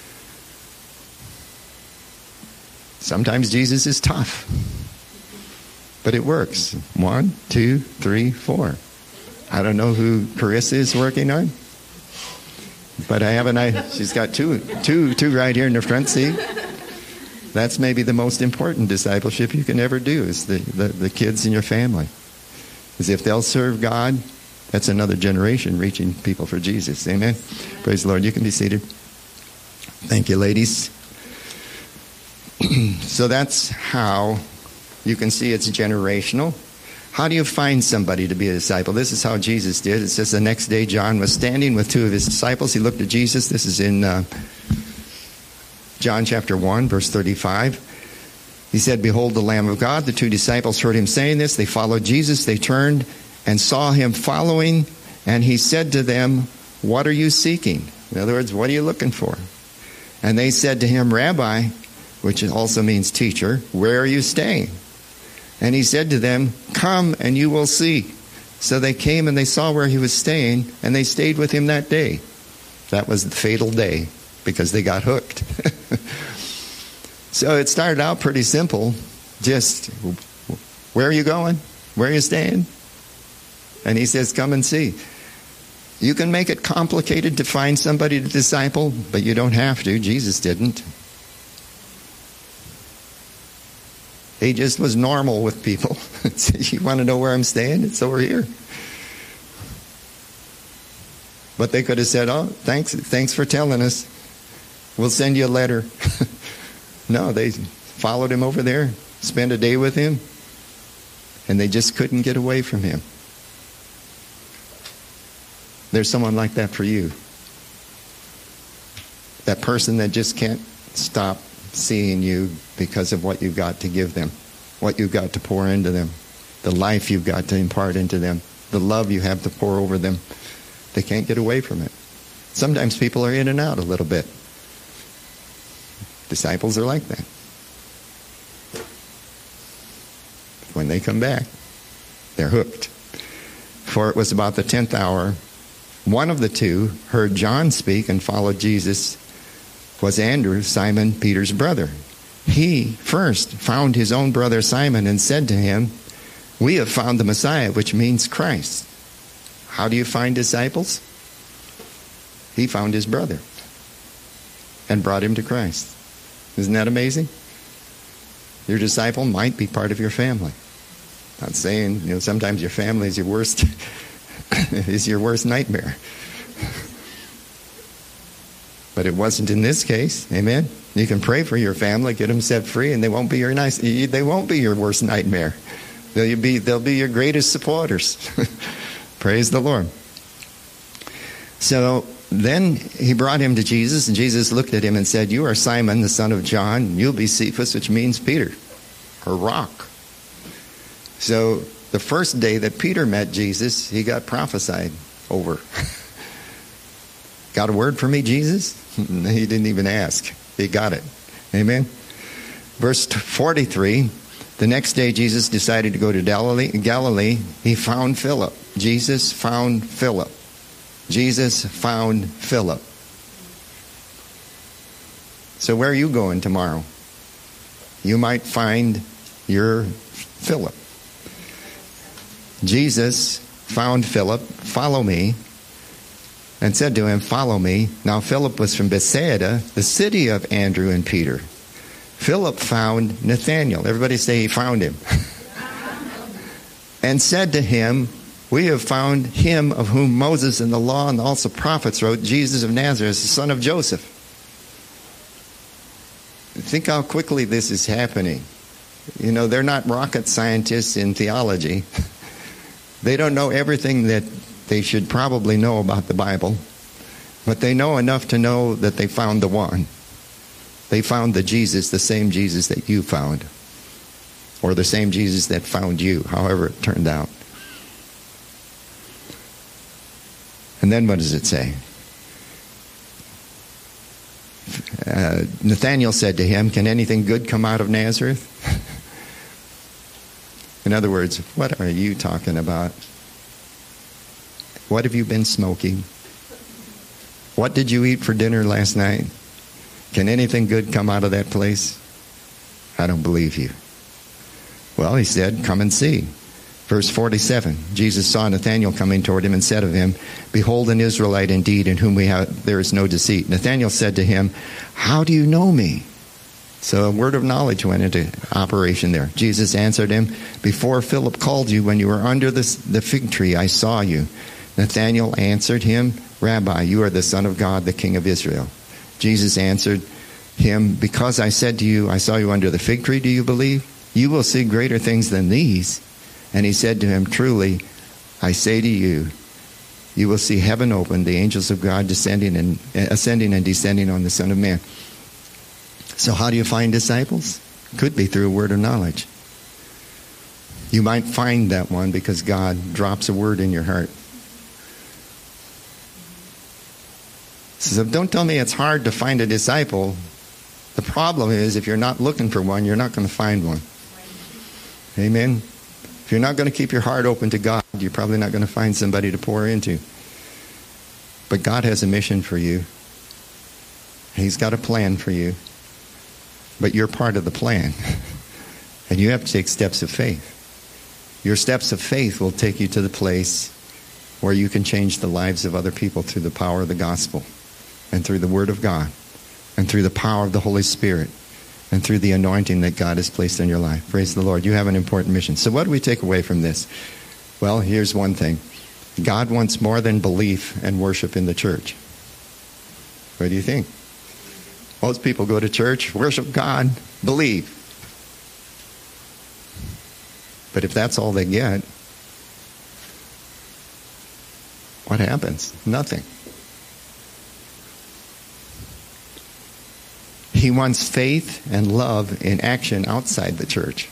Speaker 2: Sometimes Jesus is tough, but it works. 1, 2, 3, 4. I don't know who Carissa is working on, but I have an idea. She's got two right here in the front seat. That's maybe the most important discipleship you can ever do, is the kids in your family. Because if they'll serve God, that's another generation reaching people for Jesus. Amen? Praise the Lord. You can be seated. Thank you, ladies. So that's how you can see it's generational. How do you find somebody to be a disciple? This is how Jesus did. It says the next day John was standing with 2 of his disciples. He looked at Jesus. This is in John chapter 1, verse 35. He said, behold the Lamb of God. The 2 disciples heard him saying this. They followed Jesus. They turned and saw him following, and he said to them, what are you seeking? In other words, what are you looking for? And they said to him, Rabbi, which also means teacher, where are you staying? And he said to them, come and you will see. So they came and they saw where he was staying, and they stayed with him that day. That was the fatal day, because they got hooked. So it started out pretty simple. Just, where are you going? Where are you staying? And he says, come and see. You can make it complicated to find somebody to disciple, but you don't have to. Jesus didn't. He just was normal with people. You want to know where I'm staying? It's over here. But they could have said, oh, thanks for telling us. We'll send you a letter. No, they followed him over there, spent a day with him, and they just couldn't get away from him. There's someone like that for you. That person that just can't stop seeing you because of what you've got to give them, what you've got to pour into them, the life you've got to impart into them, the love you have to pour over them. They can't get away from it. Sometimes people are in and out a little bit. Disciples are like that. When they come back, they're hooked. For it was about the 10th hour. One of the 2 heard John speak and followed Jesus. was Andrew, Simon Peter's brother. He first found his own brother Simon and said to him, "We have found the Messiah," which means Christ. How do you find disciples? He found his brother and brought him to Christ. Isn't that amazing? Your disciple might be part of your family. Not saying, sometimes your family is your worst nightmare. But it wasn't in this case. Amen. You can pray for your family, get them set free, and they won't be your worst nightmare. They'll be your greatest supporters. Praise the Lord. So then he brought him to Jesus, and Jesus looked at him and said, "You are Simon, the son of John. You'll be Cephas," which means Peter, or rock. So the first day that Peter met Jesus, he got prophesied over. "Got a word for me, Jesus?" He didn't even ask. He got it. Amen. Verse 43, the next day Jesus decided to go to Galilee. He found Philip. Jesus found Philip. Jesus found Philip. So where are you going tomorrow? You might find your Philip. Jesus found Philip. "Follow me," and said to him, "Follow me." Now Philip was from Bethsaida, the city of Andrew and Peter. Philip found Nathanael. Everybody say he found him. And said to him, "We have found him of whom Moses and the law and also prophets wrote, Jesus of Nazareth, the son of Joseph." Think how quickly this is happening. They're not rocket scientists in theology. They don't know everything that they should probably know about the Bible, but they know enough to know that they found the one. They found the Jesus, the same Jesus that you found, or the same Jesus that found you, however it turned out. And then what does it say? Nathanael said to him, "Can anything good come out of Nazareth?" In other words, what are you talking about? What have you been smoking? What did you eat for dinner last night? Can anything good come out of that place? I don't believe you. Well, he said, "Come and see." Verse 47, Jesus saw Nathanael coming toward him and said of him, "Behold, an Israelite indeed, in whom there is no deceit." Nathanael said to him, "How do you know me?" So a word of knowledge went into operation there. Jesus answered him, "Before Philip called you, when you were under the fig tree, I saw you." Nathanael answered him, "Rabbi, you are the Son of God, the King of Israel." Jesus answered him, "Because I said to you, I saw you under the fig tree, do you believe? You will see greater things than these." And he said to him, "Truly, I say to you, you will see heaven open, the angels of God ascending and descending on the Son of Man." So how do you find disciples? Could be through a word of knowledge. You might find that one because God drops a word in your heart. So don't tell me it's hard to find a disciple. The problem is if you're not looking for one, you're not going to find one. Amen? If you're not going to keep your heart open to God, you're probably not going to find somebody to pour into. But God has a mission for you. He's got a plan for you. But you're part of the plan. And you have to take steps of faith. Your steps of faith will take you to the place where you can change the lives of other people through the power of the gospel and through the Word of God and through the power of the Holy Spirit and through the anointing that God has placed in your life. Praise the Lord. You have an important mission. So what do we take away from this? Well, here's one thing. God wants more than belief and worship in the church. What do you think? Most people go to church, worship God, believe. But if that's all they get, what happens? Nothing. He wants faith and love in action outside the church.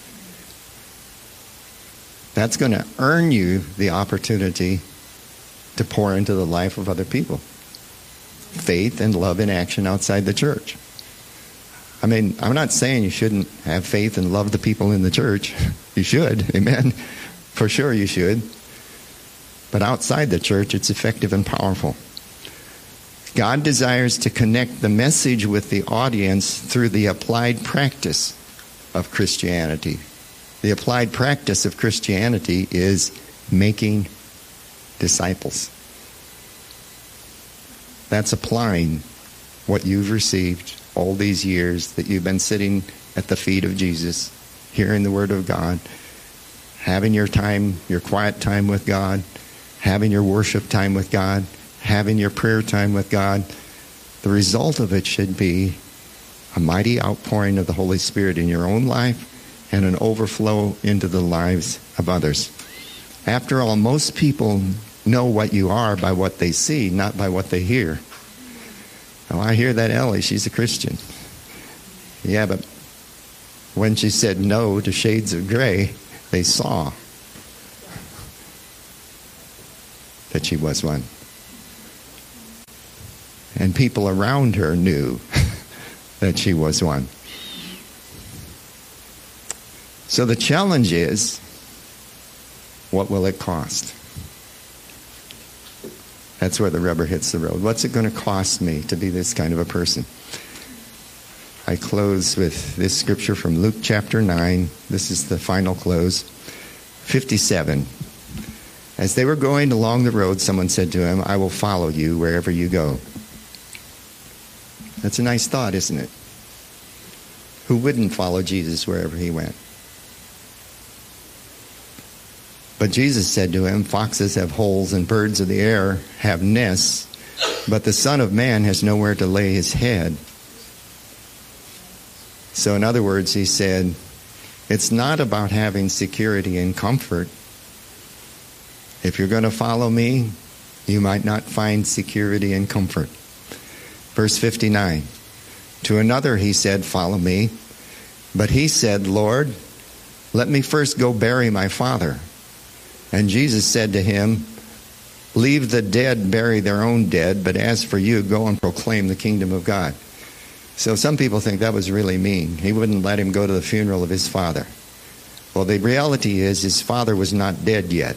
Speaker 2: That's going to earn you the opportunity to pour into the life of other people. Faith and love in action outside the church. I mean, I'm not saying you shouldn't have faith and love the people in the church. You should, amen. For sure you should. But outside the church, it's effective and powerful. God desires to connect the message with the audience through the applied practice of Christianity. The applied practice of Christianity is making disciples. That's applying what you've received all these years that you've been sitting at the feet of Jesus, hearing the Word of God, having your time, your quiet time with God, having your worship time with God, having your prayer time with God. The result of it should be a mighty outpouring of the Holy Spirit in your own life and an overflow into the lives of others. After all, most people know what you are by what they see, not by what they hear. Oh, I hear that Ellie, she's a Christian. Yeah, but when she said no to Shades of Grey, they saw that she was one. And people around her knew that she was one. So the challenge is, what will it cost? That's where the rubber hits the road. What's it going to cost me to be this kind of a person? I close with this scripture from Luke chapter 9. This is the final close. 57. As they were going along the road, someone said to him, I will follow you wherever you go. That's a nice thought, isn't it? Who wouldn't follow Jesus wherever he went? But Jesus said to him, foxes have holes and birds of the air have nests, but the Son of Man has nowhere to lay his head. So in other words, he said, it's not about having security and comfort. If you're going to follow me, you might not find security and comfort. Verse 59, to another he said, follow me. But he said, Lord, let me first go bury my father. And Jesus said to him, leave the dead bury their own dead, but as for you, go and proclaim the kingdom of God. So some people think that was really mean. He wouldn't let him go to the funeral of his father. Well, the reality is his father was not dead yet.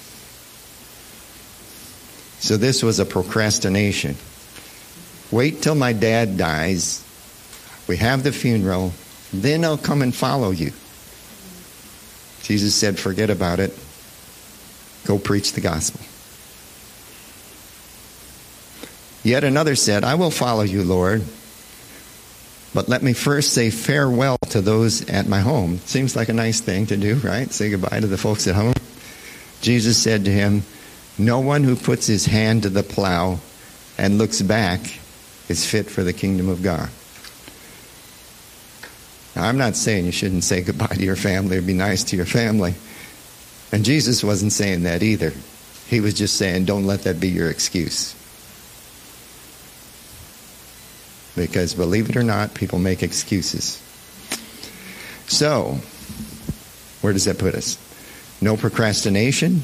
Speaker 2: So this was a procrastination. Wait till my dad dies. We have the funeral. Then I'll come and follow you. Jesus said, forget about it. Go preach the gospel. Yet another said, I will follow you, Lord. But let me first say farewell to those at my home. Seems like a nice thing to do, right? Say goodbye to the folks at home. Jesus said to him, no one who puts his hand to the plow and looks back is fit for the kingdom of God. Now, I'm not saying you shouldn't say goodbye to your family or be nice to your family. And Jesus wasn't saying that either. He was just saying, don't let that be your excuse. Because believe it or not, people make excuses. So, where does that put us? No procrastination.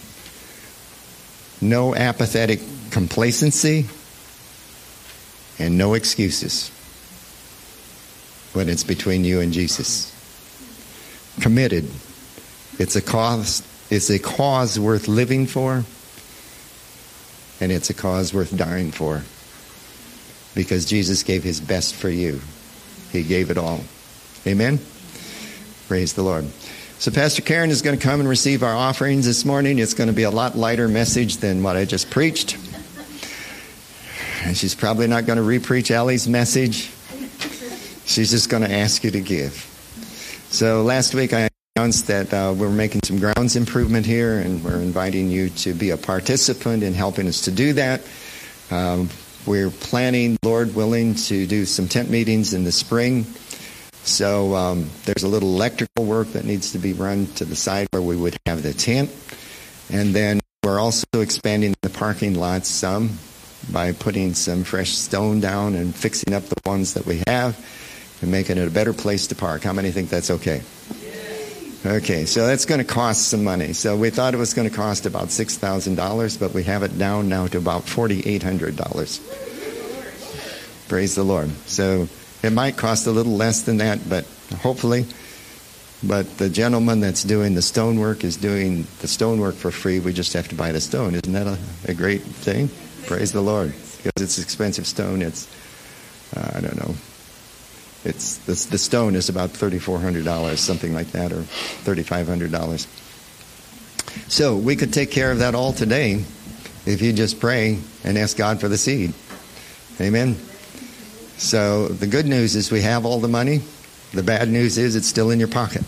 Speaker 2: No apathetic complacency. And no excuses. When it's between you and Jesus. Committed. It's a cause worth living for. And it's a cause worth dying for. Because Jesus gave his best for you. He gave it all. Amen? Praise the Lord. So Pastor Karen is going to come and receive our offerings this morning. It's going to be a lot lighter message than what I just preached. And she's probably not going to re-preach Ellie's message. She's just going to ask you to give. So last week I announced that we're making some grounds improvement here, and we're inviting you to be a participant in helping us to do that. We're planning, Lord willing, to do some tent meetings in the spring. So there's a little electrical work that needs to be run to the side where we would have the tent. And then we're also expanding the parking lots some by putting some fresh stone down and fixing up the ones that we have and making it a better place to park. How many think that's okay? Okay, so that's going to cost some money. So we thought it was going to cost about $6,000, but we have it down now to about $4,800. Praise the Lord. So it might cost a little less than that, but hopefully. But the gentleman that's doing the stonework is doing the stonework for free. We just have to buy the stone. Isn't that a great thing? Praise the Lord. because it's expensive stone. It's, I don't know, it's the stone is about $3,400, something like that, or $3,500. So we could take care of that all today if you just pray and ask God for the seed. Amen? So the good news is we have all the money. The bad news is it's still in your pocket.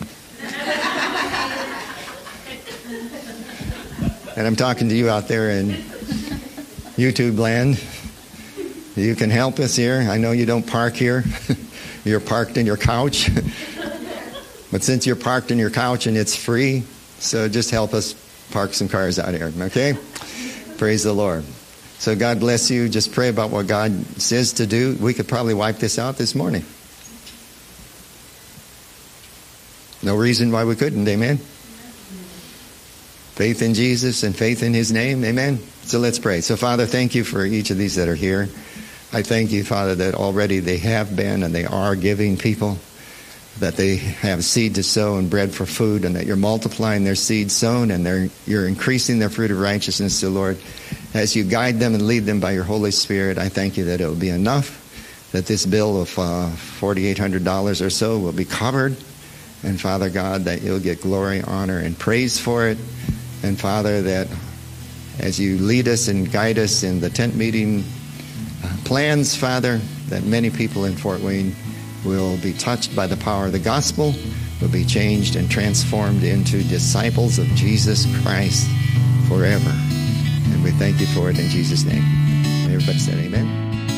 Speaker 2: And I'm talking to you out there in YouTube land. You can help us here. I know you don't park here. You're parked in your couch. But since you're parked in your couch and it's free, so just help us park some cars out here, okay? Praise the Lord. So God bless you. Just pray about what God says to do. We could probably wipe this out this morning. No reason why we couldn't, amen? Faith in Jesus and faith in His name, amen? So let's pray. So Father, thank you for each of these that are here. I thank you, Father, that already they have been and they are giving people, that they have seed to sow and bread for food, and that you're multiplying their seed sown and you're increasing their fruit of righteousness. So Lord, as you guide them and lead them by your Holy Spirit, I thank you that it will be enough, that this bill of $4,800 or so will be covered. And Father God, that you'll get glory, honor, and praise for it. And Father, that as you lead us and guide us in the tent meeting plans, Father, that many people in Fort Wayne will be touched by the power of the gospel, will be changed and transformed into disciples of Jesus Christ forever. And we thank you for it in Jesus' name. And everybody said amen.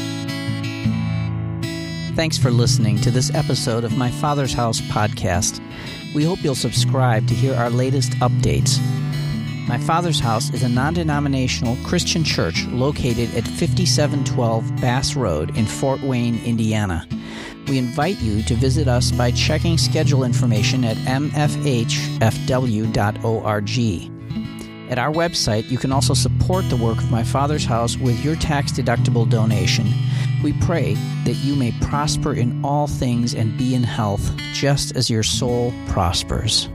Speaker 1: Thanks for listening to this episode of My Father's House podcast. We hope you'll subscribe to hear our latest updates. My Father's House is a non-denominational Christian church located at 5712 Bass Road in Fort Wayne, Indiana. We invite you to visit us by checking schedule information at mfhfw.org. At our website, you can also support the work of My Father's House with your tax-deductible donation. We pray that you may prosper in all things and be in health, just as your soul prospers.